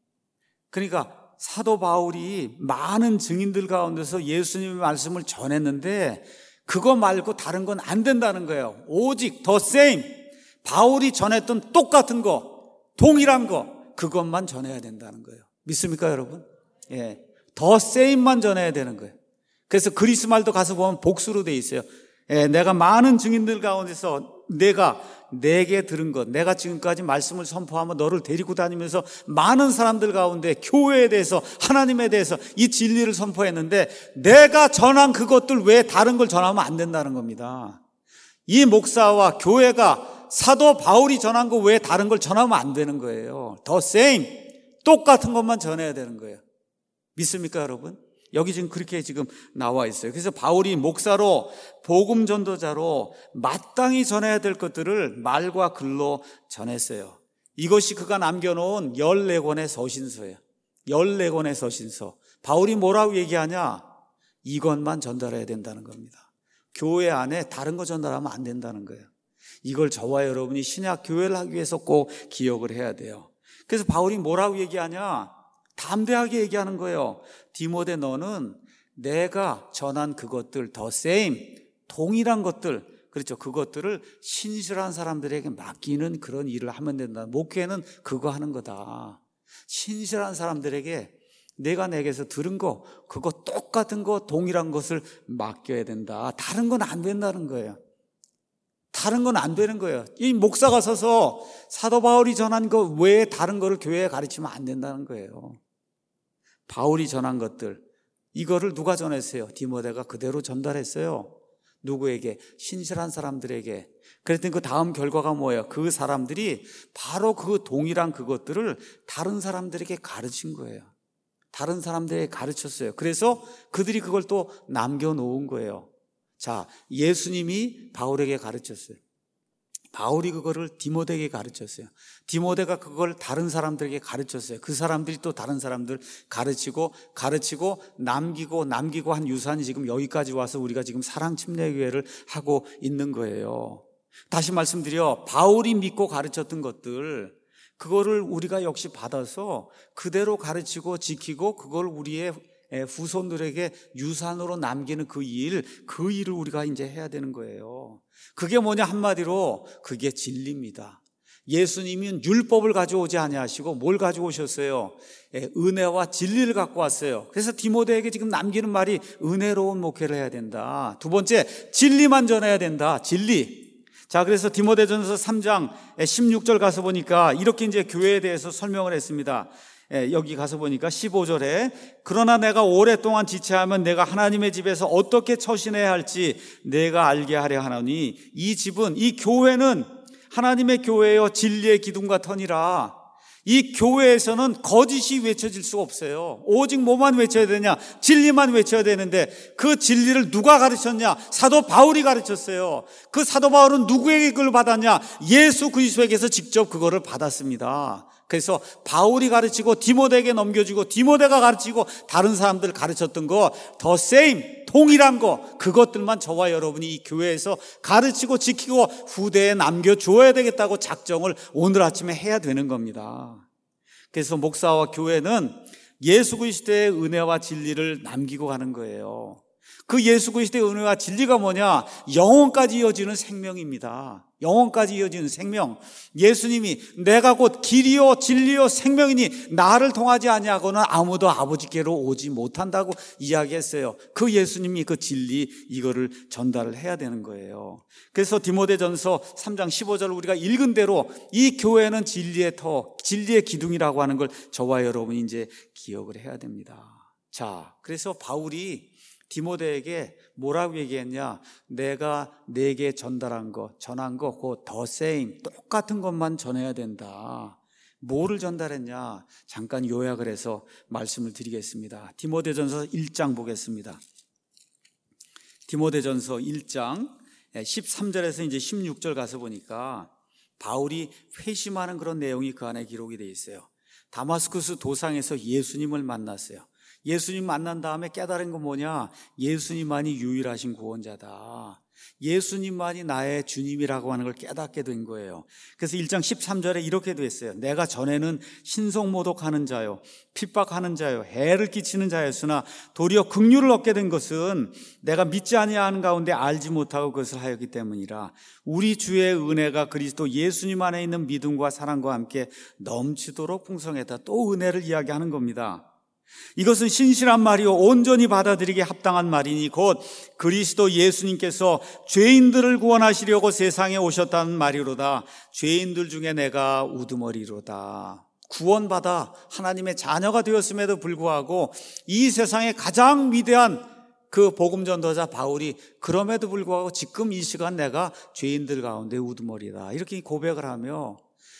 그러니까 사도 바울이 많은 증인들 가운데서 예수님의 말씀을 전했는데 그거 말고 다른 건 안 된다는 거예요. 오직 the same. 바울이 전했던 똑같은 거, 동일한 거, 그것만 전해야 된다는 거예요. 믿습니까, 여러분? 예, 더 세임만 전해야 되는 거예요. 그래서 그리스 말도 가서 보면 복수로 돼 있어요. 예, 내가 많은 증인들 가운데서 내가 내게 들은 것, 내가 지금까지 말씀을 선포하며 너를 데리고 다니면서 많은 사람들 가운데 교회에 대해서, 하나님에 대해서 이 진리를 선포했는데 내가 전한 그것들 외에 다른 걸 전하면 안 된다는 겁니다. 이 목사와 교회가 사도 바울이 전한 거 외에 다른 걸 전하면 안 되는 거예요. The same. 똑같은 것만 전해야 되는 거예요. 믿습니까, 여러분? 여기 지금 그렇게 지금 나와 있어요. 그래서 바울이 목사로, 복음 전도자로 마땅히 전해야 될 것들을 말과 글로 전했어요. 이것이 그가 남겨놓은 열네 권의 서신서예요. 열네 권의 서신서. 바울이 뭐라고 얘기하냐? 이것만 전달해야 된다는 겁니다. 교회 안에 다른 거 전달하면 안 된다는 거예요. 이걸 저와 여러분이 신약 교회를 하기 위해서 꼭 기억을 해야 돼요. 그래서 바울이 뭐라고 얘기하냐? 담대하게 얘기하는 거예요. 디모데, 너는 내가 전한 그것들, the same, 동일한 것들, 그렇죠, 그것들을 신실한 사람들에게 맡기는 그런 일을 하면 된다. 목회는 그거 하는 거다. 신실한 사람들에게 내가 내게서 들은 거, 그거 똑같은 거, 동일한 것을 맡겨야 된다. 다른 건 안 된다는 거예요. 다른 건 안 되는 거예요. 이 목사가 서서 사도 바울이 전한 거 외에 다른 거를 교회에 가르치면 안 된다는 거예요. 바울이 전한 것들, 이거를 누가 전했어요? 디모데가 그대로 전달했어요. 누구에게? 신실한 사람들에게. 그랬더니 그 다음 결과가 뭐예요? 그 사람들이 바로 그 동일한 그것들을 다른 사람들에게 가르친 거예요. 다른 사람들에게 가르쳤어요. 그래서 그들이 그걸 또 남겨놓은 거예요. 자, 예수님이 바울에게 가르쳤어요. 바울이 그거를 디모데에게 가르쳤어요. 디모데가 그걸 다른 사람들에게 가르쳤어요. 그 사람들이 또 다른 사람들 가르치고 가르치고 남기고 남기고 한 유산이 지금 여기까지 와서 우리가 지금 사랑침례교회를 하고 있는 거예요. 다시 말씀드려, 바울이 믿고 가르쳤던 것들, 그거를 우리가 역시 받아서 그대로 가르치고 지키고 그걸 우리의 후손들에게 유산으로 남기는 그 일, 그 일을 우리가 이제 해야 되는 거예요. 그게 뭐냐? 한마디로 그게 진리입니다. 예수님은 율법을 가져오지 아니하시고 뭘 가지고 오셨어요? 은혜와 진리를 갖고 왔어요. 그래서 디모데에게 지금 남기는 말이 은혜로운 목회를 해야 된다. 두 번째, 진리만 전해야 된다. 진리. 자, 그래서 디모데전서 삼 장 십육 절 가서 보니까 이렇게 이제 교회에 대해서 설명을 했습니다. 여기 가서 보니까 십오 절에 그러나 내가 오랫동안 지체하면 내가 하나님의 집에서 어떻게 처신해야 할지 내가 알게 하려 하노니 이 집은, 이 교회는 하나님의 교회여 진리의 기둥과 터니라. 이 교회에서는 거짓이 외쳐질 수가 없어요. 오직 뭐만 외쳐야 되냐? 진리만 외쳐야 되는데 그 진리를 누가 가르쳤냐? 사도 바울이 가르쳤어요. 그 사도 바울은 누구에게 그걸 받았냐? 예수 그리스도에게서 직접 그거를 받았습니다. 그래서 바울이 가르치고 디모데에게 넘겨주고 디모데가 가르치고 다른 사람들 가르쳤던 거 the same, 동일한 거, 그것들만 저와 여러분이 이 교회에서 가르치고 지키고 후대에 남겨줘야 되겠다고 작정을 오늘 아침에 해야 되는 겁니다. 그래서 목사와 교회는 예수 그리스도의 은혜와 진리를 남기고 가는 거예요. 그 예수 그리스도의 은혜와 진리가 뭐냐? 영원까지 이어지는 생명입니다. 영원까지 이어지는 생명. 예수님이 내가 곧 길이요 진리요 생명이니 나를 통하지 아니하고는 아무도 아버지께로 오지 못한다고 이야기했어요. 그 예수님이 그 진리 이거를 전달을 해야 되는 거예요. 그래서 디모데전서 삼 장 십오 절을 우리가 읽은 대로 이 교회는 진리의 터, 진리의 기둥이라고 하는 걸 저와 여러분이 이제 기억을 해야 됩니다. 자, 그래서 바울이 디모데에게 뭐라고 얘기했냐? 내가 내게 전달한 것, 전한 것, 그 the same, 똑같은 것만 전해야 된다. 뭐를 전달했냐? 잠깐 요약을 해서 말씀을 드리겠습니다. 디모데전서 일 장 보겠습니다. 디모데전서 일 장 십삼 절에서 이제 십육 절 가서 보니까 바울이 회심하는 그런 내용이 그 안에 기록이 되어 있어요. 다마스쿠스 도상에서 예수님을 만났어요. 예수님 만난 다음에 깨달은 건 뭐냐? 예수님만이 유일하신 구원자다. 예수님만이 나의 주님이라고 하는 걸 깨닫게 된 거예요. 그래서 일 장 십삼 절에 이렇게 돼 있어요. 내가 전에는 신성모독하는 자요, 핍박하는 자요, 해를 끼치는 자였으나 도리어 긍휼을 얻게 된 것은 내가 믿지 아니하는 가운데 알지 못하고 그것을 하였기 때문이라. 우리 주의 은혜가 그리스도 예수님 안에 있는 믿음과 사랑과 함께 넘치도록 풍성했다. 또 은혜를 이야기하는 겁니다. 이것은 신실한 말이요 온전히 받아들이기 합당한 말이니 곧 그리스도 예수님께서 죄인들을 구원하시려고 세상에 오셨다는 말이로다. 죄인들 중에 내가 우두머리로다. 구원받아 하나님의 자녀가 되었음에도 불구하고 이 세상의 가장 위대한 그 복음 전도자 바울이 그럼에도 불구하고 지금 이 시간 내가 죄인들 가운데 우두머리다 이렇게 고백을 하며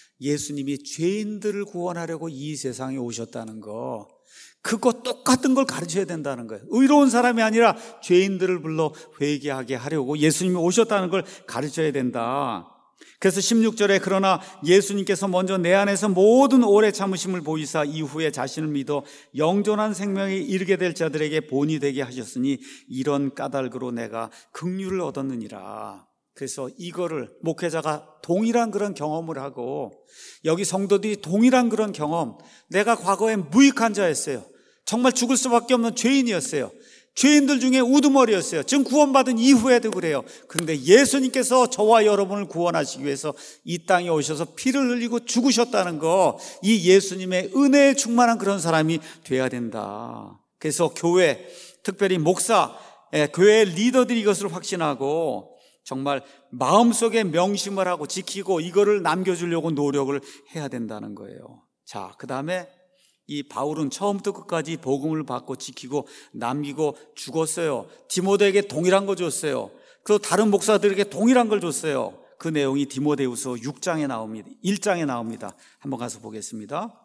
예수님이 죄인들을 구원하려고 이 세상에 오셨다는 거, 그거 똑같은 걸 가르쳐야 된다는 거예요. 의로운 사람이 아니라 죄인들을 불러 회개하게 하려고 예수님이 오셨다는 걸 가르쳐야 된다. 그래서 십육 절에 그러나 예수님께서 먼저 내 안에서 모든 오래 참으심을 보이사 이후에 자신을 믿어 영존한 생명에 이르게 될 자들에게 본이 되게 하셨으니 이런 까닭으로 내가 긍휼을 얻었느니라. 그래서 이거를 목회자가 동일한 그런 경험을 하고 여기 성도들이 동일한 그런 경험, 내가 과거에 무익한 자였어요. 정말 죽을 수밖에 없는 죄인이었어요. 죄인들 중에 우두머리였어요. 지금 구원받은 이후에도 그래요. 그런데 예수님께서 저와 여러분을 구원하시기 위해서 이 땅에 오셔서 피를 흘리고 죽으셨다는 거, 이 예수님의 은혜에 충만한 그런 사람이 돼야 된다. 그래서 교회, 특별히 목사, 교회 리더들이 이것을 확신하고 정말 마음속에 명심을 하고 지키고 이거를 남겨주려고 노력을 해야 된다는 거예요. 자, 그 다음에 이 바울은 처음부터 끝까지 복음을 받고 지키고 남기고 죽었어요. 디모데에게 동일한 거 줬어요. 또 다른 목사들에게 동일한 걸 줬어요. 그 내용이 디모데후서 육 장에 나옵니다. 일 장에 나옵니다. 한번 가서 보겠습니다.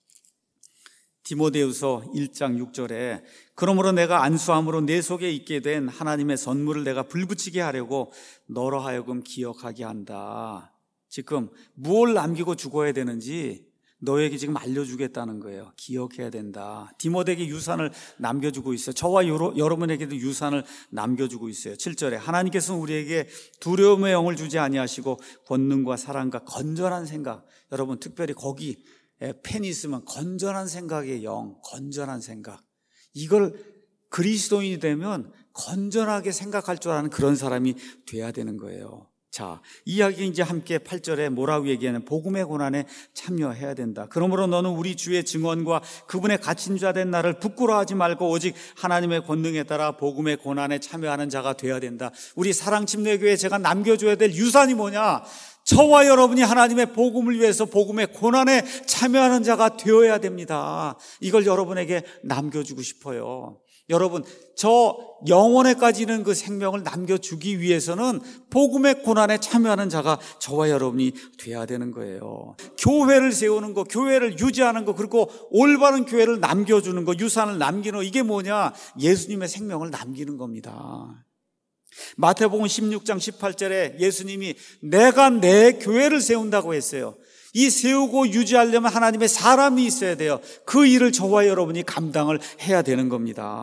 디모데후서 일 장 육 절에 그러므로 내가 안수함으로 내 속에 있게 된 하나님의 선물을 내가 불붙이게 하려고 너로 하여금 기억하게 한다. 지금 무엇을 남기고 죽어야 되는지 너에게 지금 알려주겠다는 거예요. 기억해야 된다. 디모데에게 유산을 남겨주고 있어요. 저와 여러, 여러분에게도 유산을 남겨주고 있어요. 칠 절에 하나님께서는 우리에게 두려움의 영을 주지 아니하시고 권능과 사랑과 건전한 생각, 여러분 특별히 거기 펜이 있으면 건전한 생각의 영, 건전한 생각, 이걸 그리스도인이 되면 건전하게 생각할 줄 아는 그런 사람이 돼야 되는 거예요. 자, 이야기 이제 함께 팔 절에 뭐라고 얘기하냐면 복음의 고난에 참여해야 된다. 그러므로 너는 우리 주의 증언과 그분의 갇힌 자 된 나를 부끄러워하지 말고 오직 하나님의 권능에 따라 복음의 고난에 참여하는 자가 돼야 된다. 우리 사랑침례교회에 제가 남겨줘야 될 유산이 뭐냐? 저와 여러분이 하나님의 복음을 위해서 복음의 고난에 참여하는 자가 되어야 됩니다. 이걸 여러분에게 남겨주고 싶어요. 여러분, 저 영원에까지 이르는 그 생명을 남겨주기 위해서는 복음의 고난에 참여하는 자가 저와 여러분이 돼야 되는 거예요. 교회를 세우는 거, 교회를 유지하는 거, 그리고 올바른 교회를 남겨주는 거, 유산을 남기는 거, 이게 뭐냐? 예수님의 생명을 남기는 겁니다. 마태복음 십육 장 십팔 절에 예수님이 내가 내 교회를 세운다고 했어요. 이 세우고 유지하려면 하나님의 사람이 있어야 돼요. 그 일을 저와 여러분이 감당을 해야 되는 겁니다.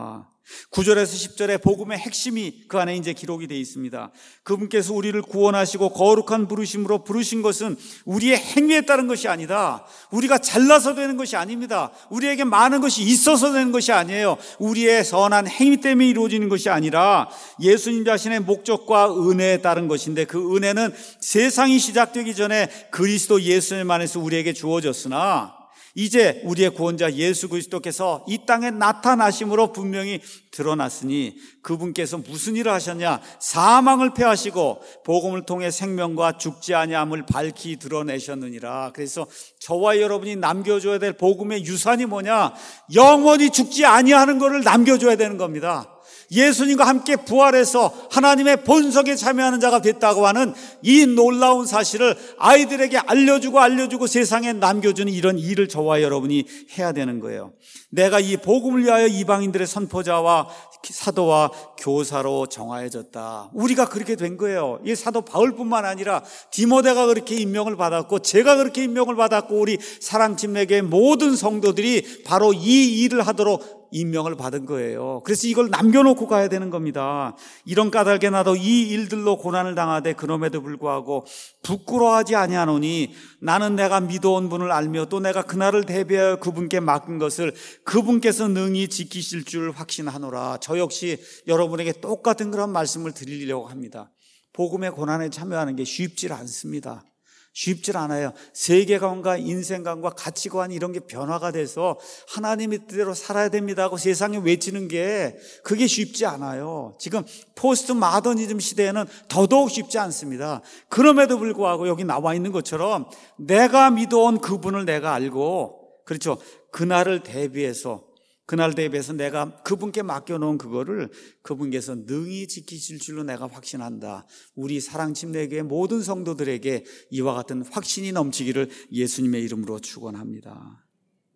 구 절에서 십 절에 복음의 핵심이 그 안에 이제 기록이 되어 있습니다. 그분께서 우리를 구원하시고 거룩한 부르심으로 부르신 것은 우리의 행위에 따른 것이 아니다. 우리가 잘나서 되는 것이 아닙니다. 우리에게 많은 것이 있어서 되는 것이 아니에요. 우리의 선한 행위 때문에 이루어지는 것이 아니라 예수님 자신의 목적과 은혜에 따른 것인데, 그 은혜는 세상이 시작되기 전에 그리스도 예수님 안에서 우리에게 주어졌으나 이제 우리의 구원자 예수 그리스도께서 이 땅에 나타나심으로 분명히 드러났으니 그분께서 무슨 일을 하셨냐? 사망을 패하시고 복음을 통해 생명과 죽지 아니함을 밝히 드러내셨느니라. 그래서 저와 여러분이 남겨줘야 될 복음의 유산이 뭐냐? 영원히 죽지 아니하는 것을 남겨줘야 되는 겁니다. 예수님과 함께 부활해서 하나님의 본성에 참여하는 자가 됐다고 하는 이 놀라운 사실을 아이들에게 알려주고 알려주고 세상에 남겨주는 이런 일을 저와 여러분이 해야 되는 거예요. 내가 이 복음을 위하여 이방인들의 선포자와 사도와 교사로 정하여졌다. 우리가 그렇게 된 거예요. 이 사도 바울뿐만 아니라 디모데가 그렇게 임명을 받았고, 제가 그렇게 임명을 받았고, 우리 사랑팀에게 모든 성도들이 바로 이 일을 하도록 임명을 받은 거예요. 그래서 이걸 남겨놓고 가야 되는 겁니다. 이런 까닭에 나도 이 일들로 고난을 당하되 그럼에도 불구하고 부끄러워하지 아니하노니 나는 내가 믿어온 분을 알며 또 내가 그날을 대비하여 그분께 맡긴 것을 그분께서 능히 지키실 줄 확신하노라. 저 역시 여러분에게 똑같은 그런 말씀을 드리려고 합니다. 복음의 고난에 참여하는 게 쉽지 않습니다. 쉽질 않아요. 세계관과 인생관과 가치관 이런 게 변화가 돼서 하나님의 뜻대로 살아야 됩니다 하고 세상에 외치는 게 그게 쉽지 않아요. 지금 포스트 마더니즘 시대에는 더더욱 쉽지 않습니다. 그럼에도 불구하고 여기 나와 있는 것처럼 내가 믿어온 그분을 내가 알고, 그렇죠, 그날을 대비해서 그날 대비해서 내가 그분께 맡겨놓은 그거를 그분께서 능히 지키실 줄로 내가 확신한다. 우리 사랑침례교회 모든 성도들에게 이와 같은 확신이 넘치기를 예수님의 이름으로 축원합니다.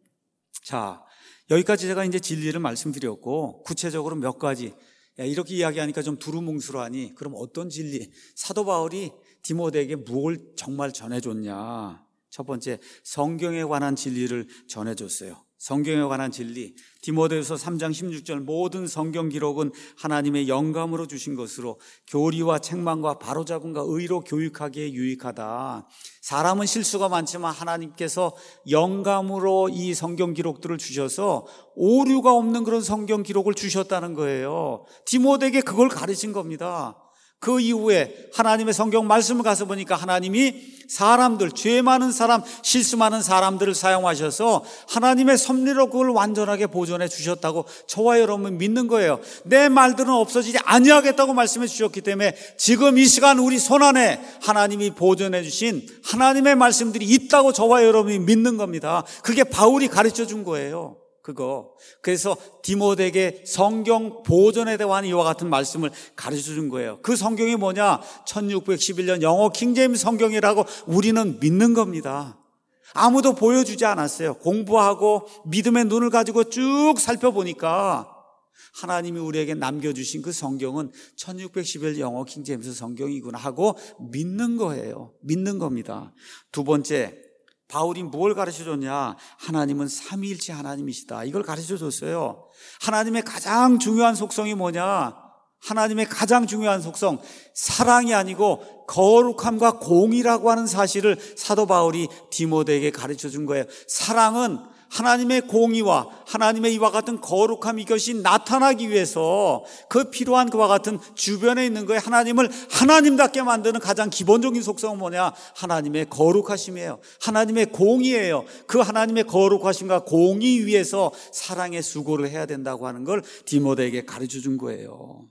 자, 여기까지 제가 이제 진리를 말씀드렸고, 구체적으로 몇 가지, 야, 이렇게 이야기하니까 좀 두루뭉술하니 그럼 어떤 진리, 사도 바울이 디모데에게 무엇을 정말 전해줬냐? 첫 번째, 성경에 관한 진리를 전해줬어요. 성경에 관한 진리, 디모데후서 삼 장 십육 절 모든 성경 기록은 하나님의 영감으로 주신 것으로 교리와 책망과 바로잡음과 의로 교육하기에 유익하다. 사람은 실수가 많지만 하나님께서 영감으로 이 성경 기록들을 주셔서 오류가 없는 그런 성경 기록을 주셨다는 거예요. 디모데에게 그걸 가르친 겁니다. 그 이후에 하나님의 성경 말씀을 가서 보니까 하나님이 사람들, 죄 많은 사람, 실수 많은 사람들을 사용하셔서 하나님의 섭리로 그걸 완전하게 보존해 주셨다고 저와 여러분 믿는 거예요. 내 말들은 없어지지 아니하겠다고 말씀해 주셨기 때문에 지금 이 시간 우리 손안에 하나님이 보존해 주신 하나님의 말씀들이 있다고 저와 여러분이 믿는 겁니다. 그게 바울이 가르쳐 준 거예요. 그거. 그래서 디모데에게 성경 보존에 대한 이와 같은 말씀을 가르쳐 준 거예요. 그 성경이 뭐냐? 천육백십일 년 영어 킹제임스 성경이라고 우리는 믿는 겁니다. 아무도 보여주지 않았어요. 공부하고 믿음의 눈을 가지고 쭉 살펴보니까 하나님이 우리에게 남겨주신 그 성경은 천육백십일 년 영어 킹제임스 성경이구나 하고 믿는 거예요. 믿는 겁니다. 두 번째, 바울이 뭘 가르쳐줬냐? 하나님은 삼위일체 하나님이시다. 이걸 가르쳐줬어요. 하나님의 가장 중요한 속성이 뭐냐? 하나님의 가장 중요한 속성, 사랑이 아니고 거룩함과 공의라고 하는 사실을 사도 바울이 디모데에게 가르쳐준 거예요. 사랑은 하나님의 공의와 하나님의 이와 같은 거룩함, 이것이 나타나기 위해서 그 필요한 그와 같은 주변에 있는 거에 하나님을 하나님답게 만드는 가장 기본적인 속성은 뭐냐? 하나님의 거룩하심이에요. 하나님의 공의예요. 그 하나님의 거룩하심과 공의 위해서 사랑의 수고를 해야 된다고 하는 걸 디모데에게 가르쳐 준 거예요.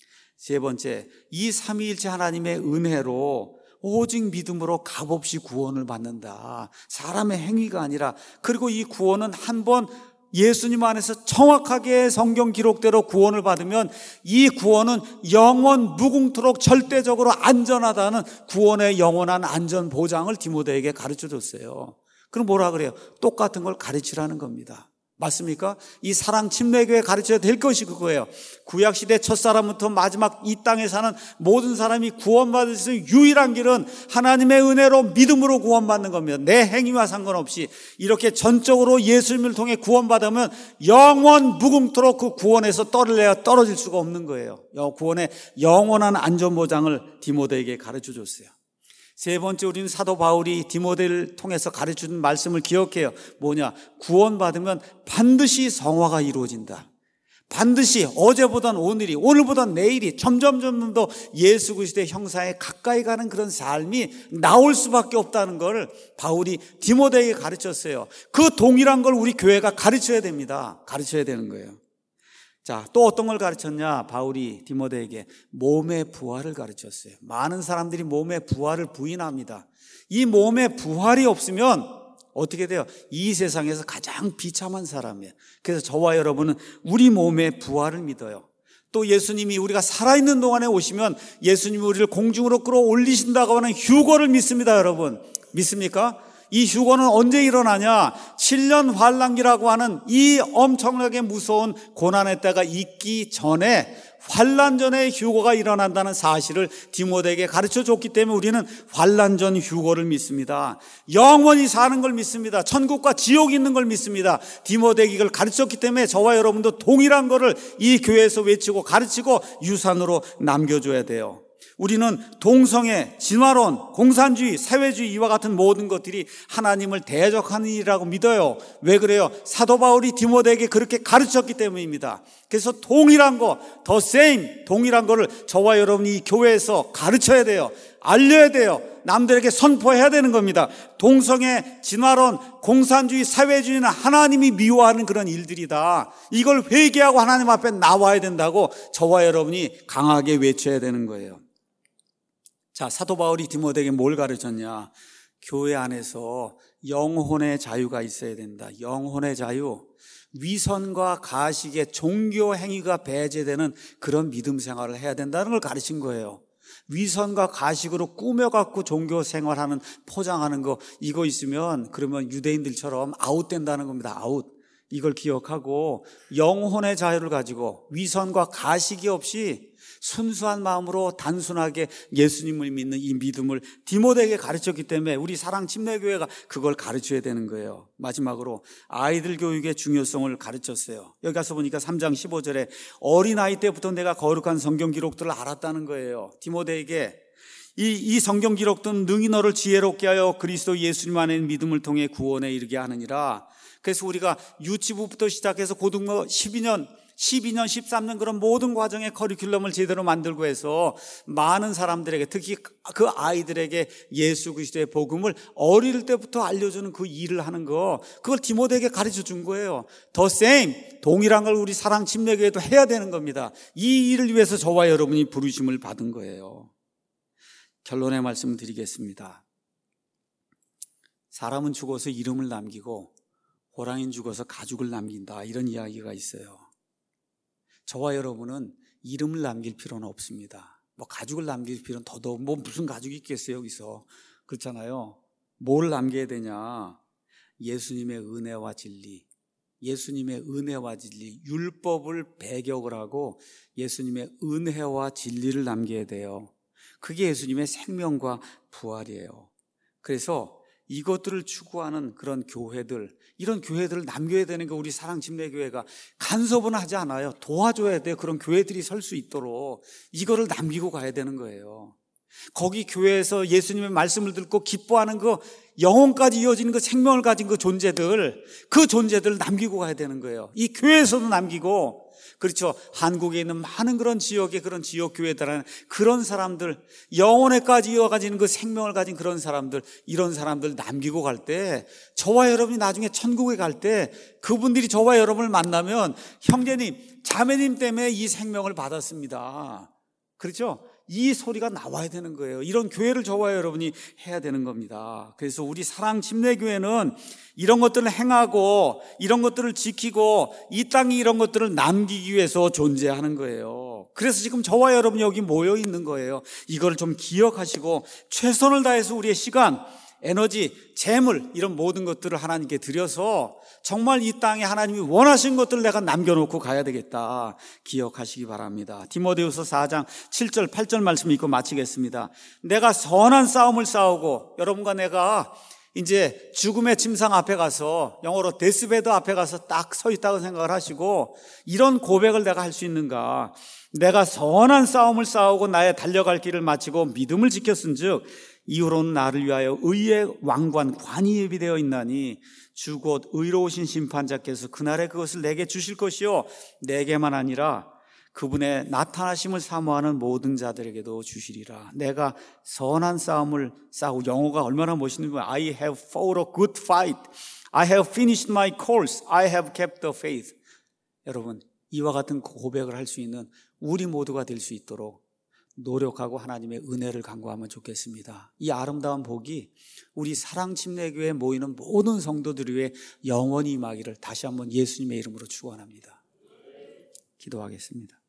세 번째, 이 삼위일체 하나님의 은혜로 오직 믿음으로 값없이 구원을 받는다. 사람의 행위가 아니라, 그리고 이 구원은 한번 예수님 안에서 정확하게 성경 기록대로 구원을 받으면 이 구원은 영원 무궁토록 절대적으로 안전하다는 구원의 영원한 안전 보장을 디모데에게 가르쳐 줬어요. 그럼 뭐라 그래요? 똑같은 걸 가르치라는 겁니다. 맞습니까? 이 사랑 침례교회 가르쳐야 될 것이 그거예요. 구약시대 첫사람부터 마지막 이 땅에 사는 모든 사람이 구원받을 수 있는 유일한 길은 하나님의 은혜로 믿음으로 구원받는 겁니다. 내 행위와 상관없이 이렇게 전적으로 예수님을 통해 구원받으면 영원 무궁토록 그 구원에서 떨어져야 떨어질 수가 없는 거예요. 구원의 영원한 안전보장을 디모데에게 가르쳐줬어요. 세 번째, 우리는 사도 바울이 디모데를 통해서 가르쳐준 말씀을 기억해요. 뭐냐? 구원받으면 반드시 성화가 이루어진다. 반드시 어제보단 오늘이, 오늘보단 내일이 점점 점점 더 예수 그리스도의 형상에 가까이 가는 그런 삶이 나올 수밖에 없다는 걸 바울이 디모데에게 가르쳤어요. 그 동일한 걸 우리 교회가 가르쳐야 됩니다. 가르쳐야 되는 거예요. 자, 또 어떤 걸 가르쳤냐? 바울이 디모데에게 몸의 부활을 가르쳤어요. 많은 사람들이 몸의 부활을 부인합니다. 이 몸의 부활이 없으면 어떻게 돼요? 이 세상에서 가장 비참한 사람이에요. 그래서 저와 여러분은 우리 몸의 부활을 믿어요. 또 예수님이 우리가 살아있는 동안에 오시면 예수님이 우리를 공중으로 끌어올리신다고 하는 휴거를 믿습니다. 여러분 믿습니까? 이 휴거는 언제 일어나냐? 칠 년 환란기라고 하는 이 엄청나게 무서운 고난의 때가 있기 전에, 환란 전에 휴거가 일어난다는 사실을 디모데에게 가르쳐줬기 때문에 우리는 환란 전 휴거를 믿습니다. 영원히 사는 걸 믿습니다. 천국과 지옥이 있는 걸 믿습니다. 디모데에게 이걸 가르쳤기 때문에 저와 여러분도 동일한 거를 이 교회에서 외치고 가르치고 유산으로 남겨줘야 돼요. 우리는 동성애, 진화론, 공산주의, 사회주의 이와 같은 모든 것들이 하나님을 대적하는 일이라고 믿어요. 왜 그래요? 사도 바울이 디모데에게 그렇게 가르쳤기 때문입니다. 그래서 동일한 거, the same, 동일한 거를 저와 여러분이 이 교회에서 가르쳐야 돼요. 알려야 돼요. 남들에게 선포해야 되는 겁니다. 동성애, 진화론, 공산주의, 사회주의는 하나님이 미워하는 그런 일들이다. 이걸 회개하고 하나님 앞에 나와야 된다고 저와 여러분이 강하게 외쳐야 되는 거예요. 자, 사도 바울이 디모데에게 뭘 가르쳤냐? 교회 안에서 영혼의 자유가 있어야 된다. 영혼의 자유. 위선과 가식의 종교 행위가 배제되는 그런 믿음 생활을 해야 된다는 걸 가르친 거예요. 위선과 가식으로 꾸며갖고 종교 생활하는, 포장하는 거, 이거 있으면 그러면 유대인들처럼 아웃된다는 겁니다. 아웃. 이걸 기억하고 영혼의 자유를 가지고 위선과 가식이 없이 순수한 마음으로 단순하게 예수님을 믿는 이 믿음을 디모데에게 가르쳤기 때문에 우리 사랑 침례교회가 그걸 가르쳐야 되는 거예요. 마지막으로 아이들 교육의 중요성을 가르쳤어요. 여기 가서 보니까 삼 장 십오 절에 어린아이 때부터 내가 거룩한 성경 기록들을 알았다는 거예요. 디모데에게 이, 이 성경 기록들은 능히 너를 지혜롭게 하여 그리스도 예수님 안에 믿음을 통해 구원에 이르게 하느니라. 그래서 우리가 유치부부터 시작해서 고등부 십이 년 십이 년, 십삼 년 그런 모든 과정의 커리큘럼을 제대로 만들고 해서 많은 사람들에게, 특히 그 아이들에게 예수 그리스도의 복음을 어릴 때부터 알려주는 그 일을 하는 거, 그걸 디모데에게 가르쳐 준 거예요. The same, 동일한 걸 우리 사랑 침례교회도 해야 되는 겁니다. 이 일을 위해서 저와 여러분이 부르심을 받은 거예요. 결론의 말씀을 드리겠습니다. 사람은 죽어서 이름을 남기고 호랑이는 죽어서 가죽을 남긴다, 이런 이야기가 있어요. 저와 여러분은 이름을 남길 필요는 없습니다. 뭐 가죽을 남길 필요는 더더욱, 뭐 무슨 가죽이 있겠어요 여기서. 그렇잖아요. 뭘 남겨야 되냐? 예수님의 은혜와 진리, 예수님의 은혜와 진리, 율법을 배격을 하고 예수님의 은혜와 진리를 남겨야 돼요. 그게 예수님의 생명과 부활이에요. 그래서 이것들을 추구하는 그런 교회들, 이런 교회들을 남겨야 되는 게 우리 사랑 침례교회가 간섭은 하지 않아요. 도와줘야 돼요. 그런 교회들이 설 수 있도록 이거를 남기고 가야 되는 거예요. 거기 교회에서 예수님의 말씀을 듣고 기뻐하는 그 영혼까지 이어지는 그 생명을 가진 그 존재들, 그 존재들을 남기고 가야 되는 거예요. 이 교회에서도 남기고, 그렇죠. 한국에 있는 많은 그런 지역의 그런 지역 교회들은 그런 사람들, 영혼에까지 이어가지는 그 생명을 가진 그런 사람들, 이런 사람들 남기고 갈 때, 저와 여러분이 나중에 천국에 갈 때 그분들이 저와 여러분을 만나면 형제님, 자매님 때문에 이 생명을 받았습니다. 그렇죠? 이 소리가 나와야 되는 거예요. 이런 교회를 저와 여러분이 해야 되는 겁니다. 그래서 우리 사랑 침례교회는 이런 것들을 행하고 이런 것들을 지키고 이 땅에 이런 것들을 남기기 위해서 존재하는 거예요. 그래서 지금 저와 여러분이 여기 모여 있는 거예요. 이걸 좀 기억하시고 최선을 다해서 우리의 시간, 에너지, 재물 이런 모든 것들을 하나님께 드려서 정말 이 땅에 하나님이 원하신 것들을 내가 남겨놓고 가야 되겠다 기억하시기 바랍니다. 디모데후서 사 장 칠 절 팔 절 말씀 읽고 마치겠습니다. 내가 선한 싸움을 싸우고, 여러분과 내가 이제 죽음의 침상 앞에 가서, 영어로 데스베드 앞에 가서 딱 서 있다고 생각을 하시고 이런 고백을 내가 할 수 있는가? 내가 선한 싸움을 싸우고 나의 달려갈 길을 마치고 믿음을 지켰은즉 이후로는 나를 위하여 의의 왕관 관이 예비되어 있나니 주 곧 의로우신 심판자께서 그날에 그것을 내게 주실 것이요 내게만 아니라 그분의 나타나심을 사모하는 모든 자들에게도 주시리라. 내가 선한 싸움을 싸우고, 영어가 얼마나 멋있는 거야. I have fought a good fight. I have finished my course. I have kept the faith. 여러분, 이와 같은 고백을 할 수 있는 우리 모두가 될 수 있도록 노력하고 하나님의 은혜를 간구하면 좋겠습니다. 이 아름다운 복이 우리 사랑침례교회에 모이는 모든 성도들 위해 영원히 임하기를 다시 한번 예수님의 이름으로 축원합니다. 기도하겠습니다.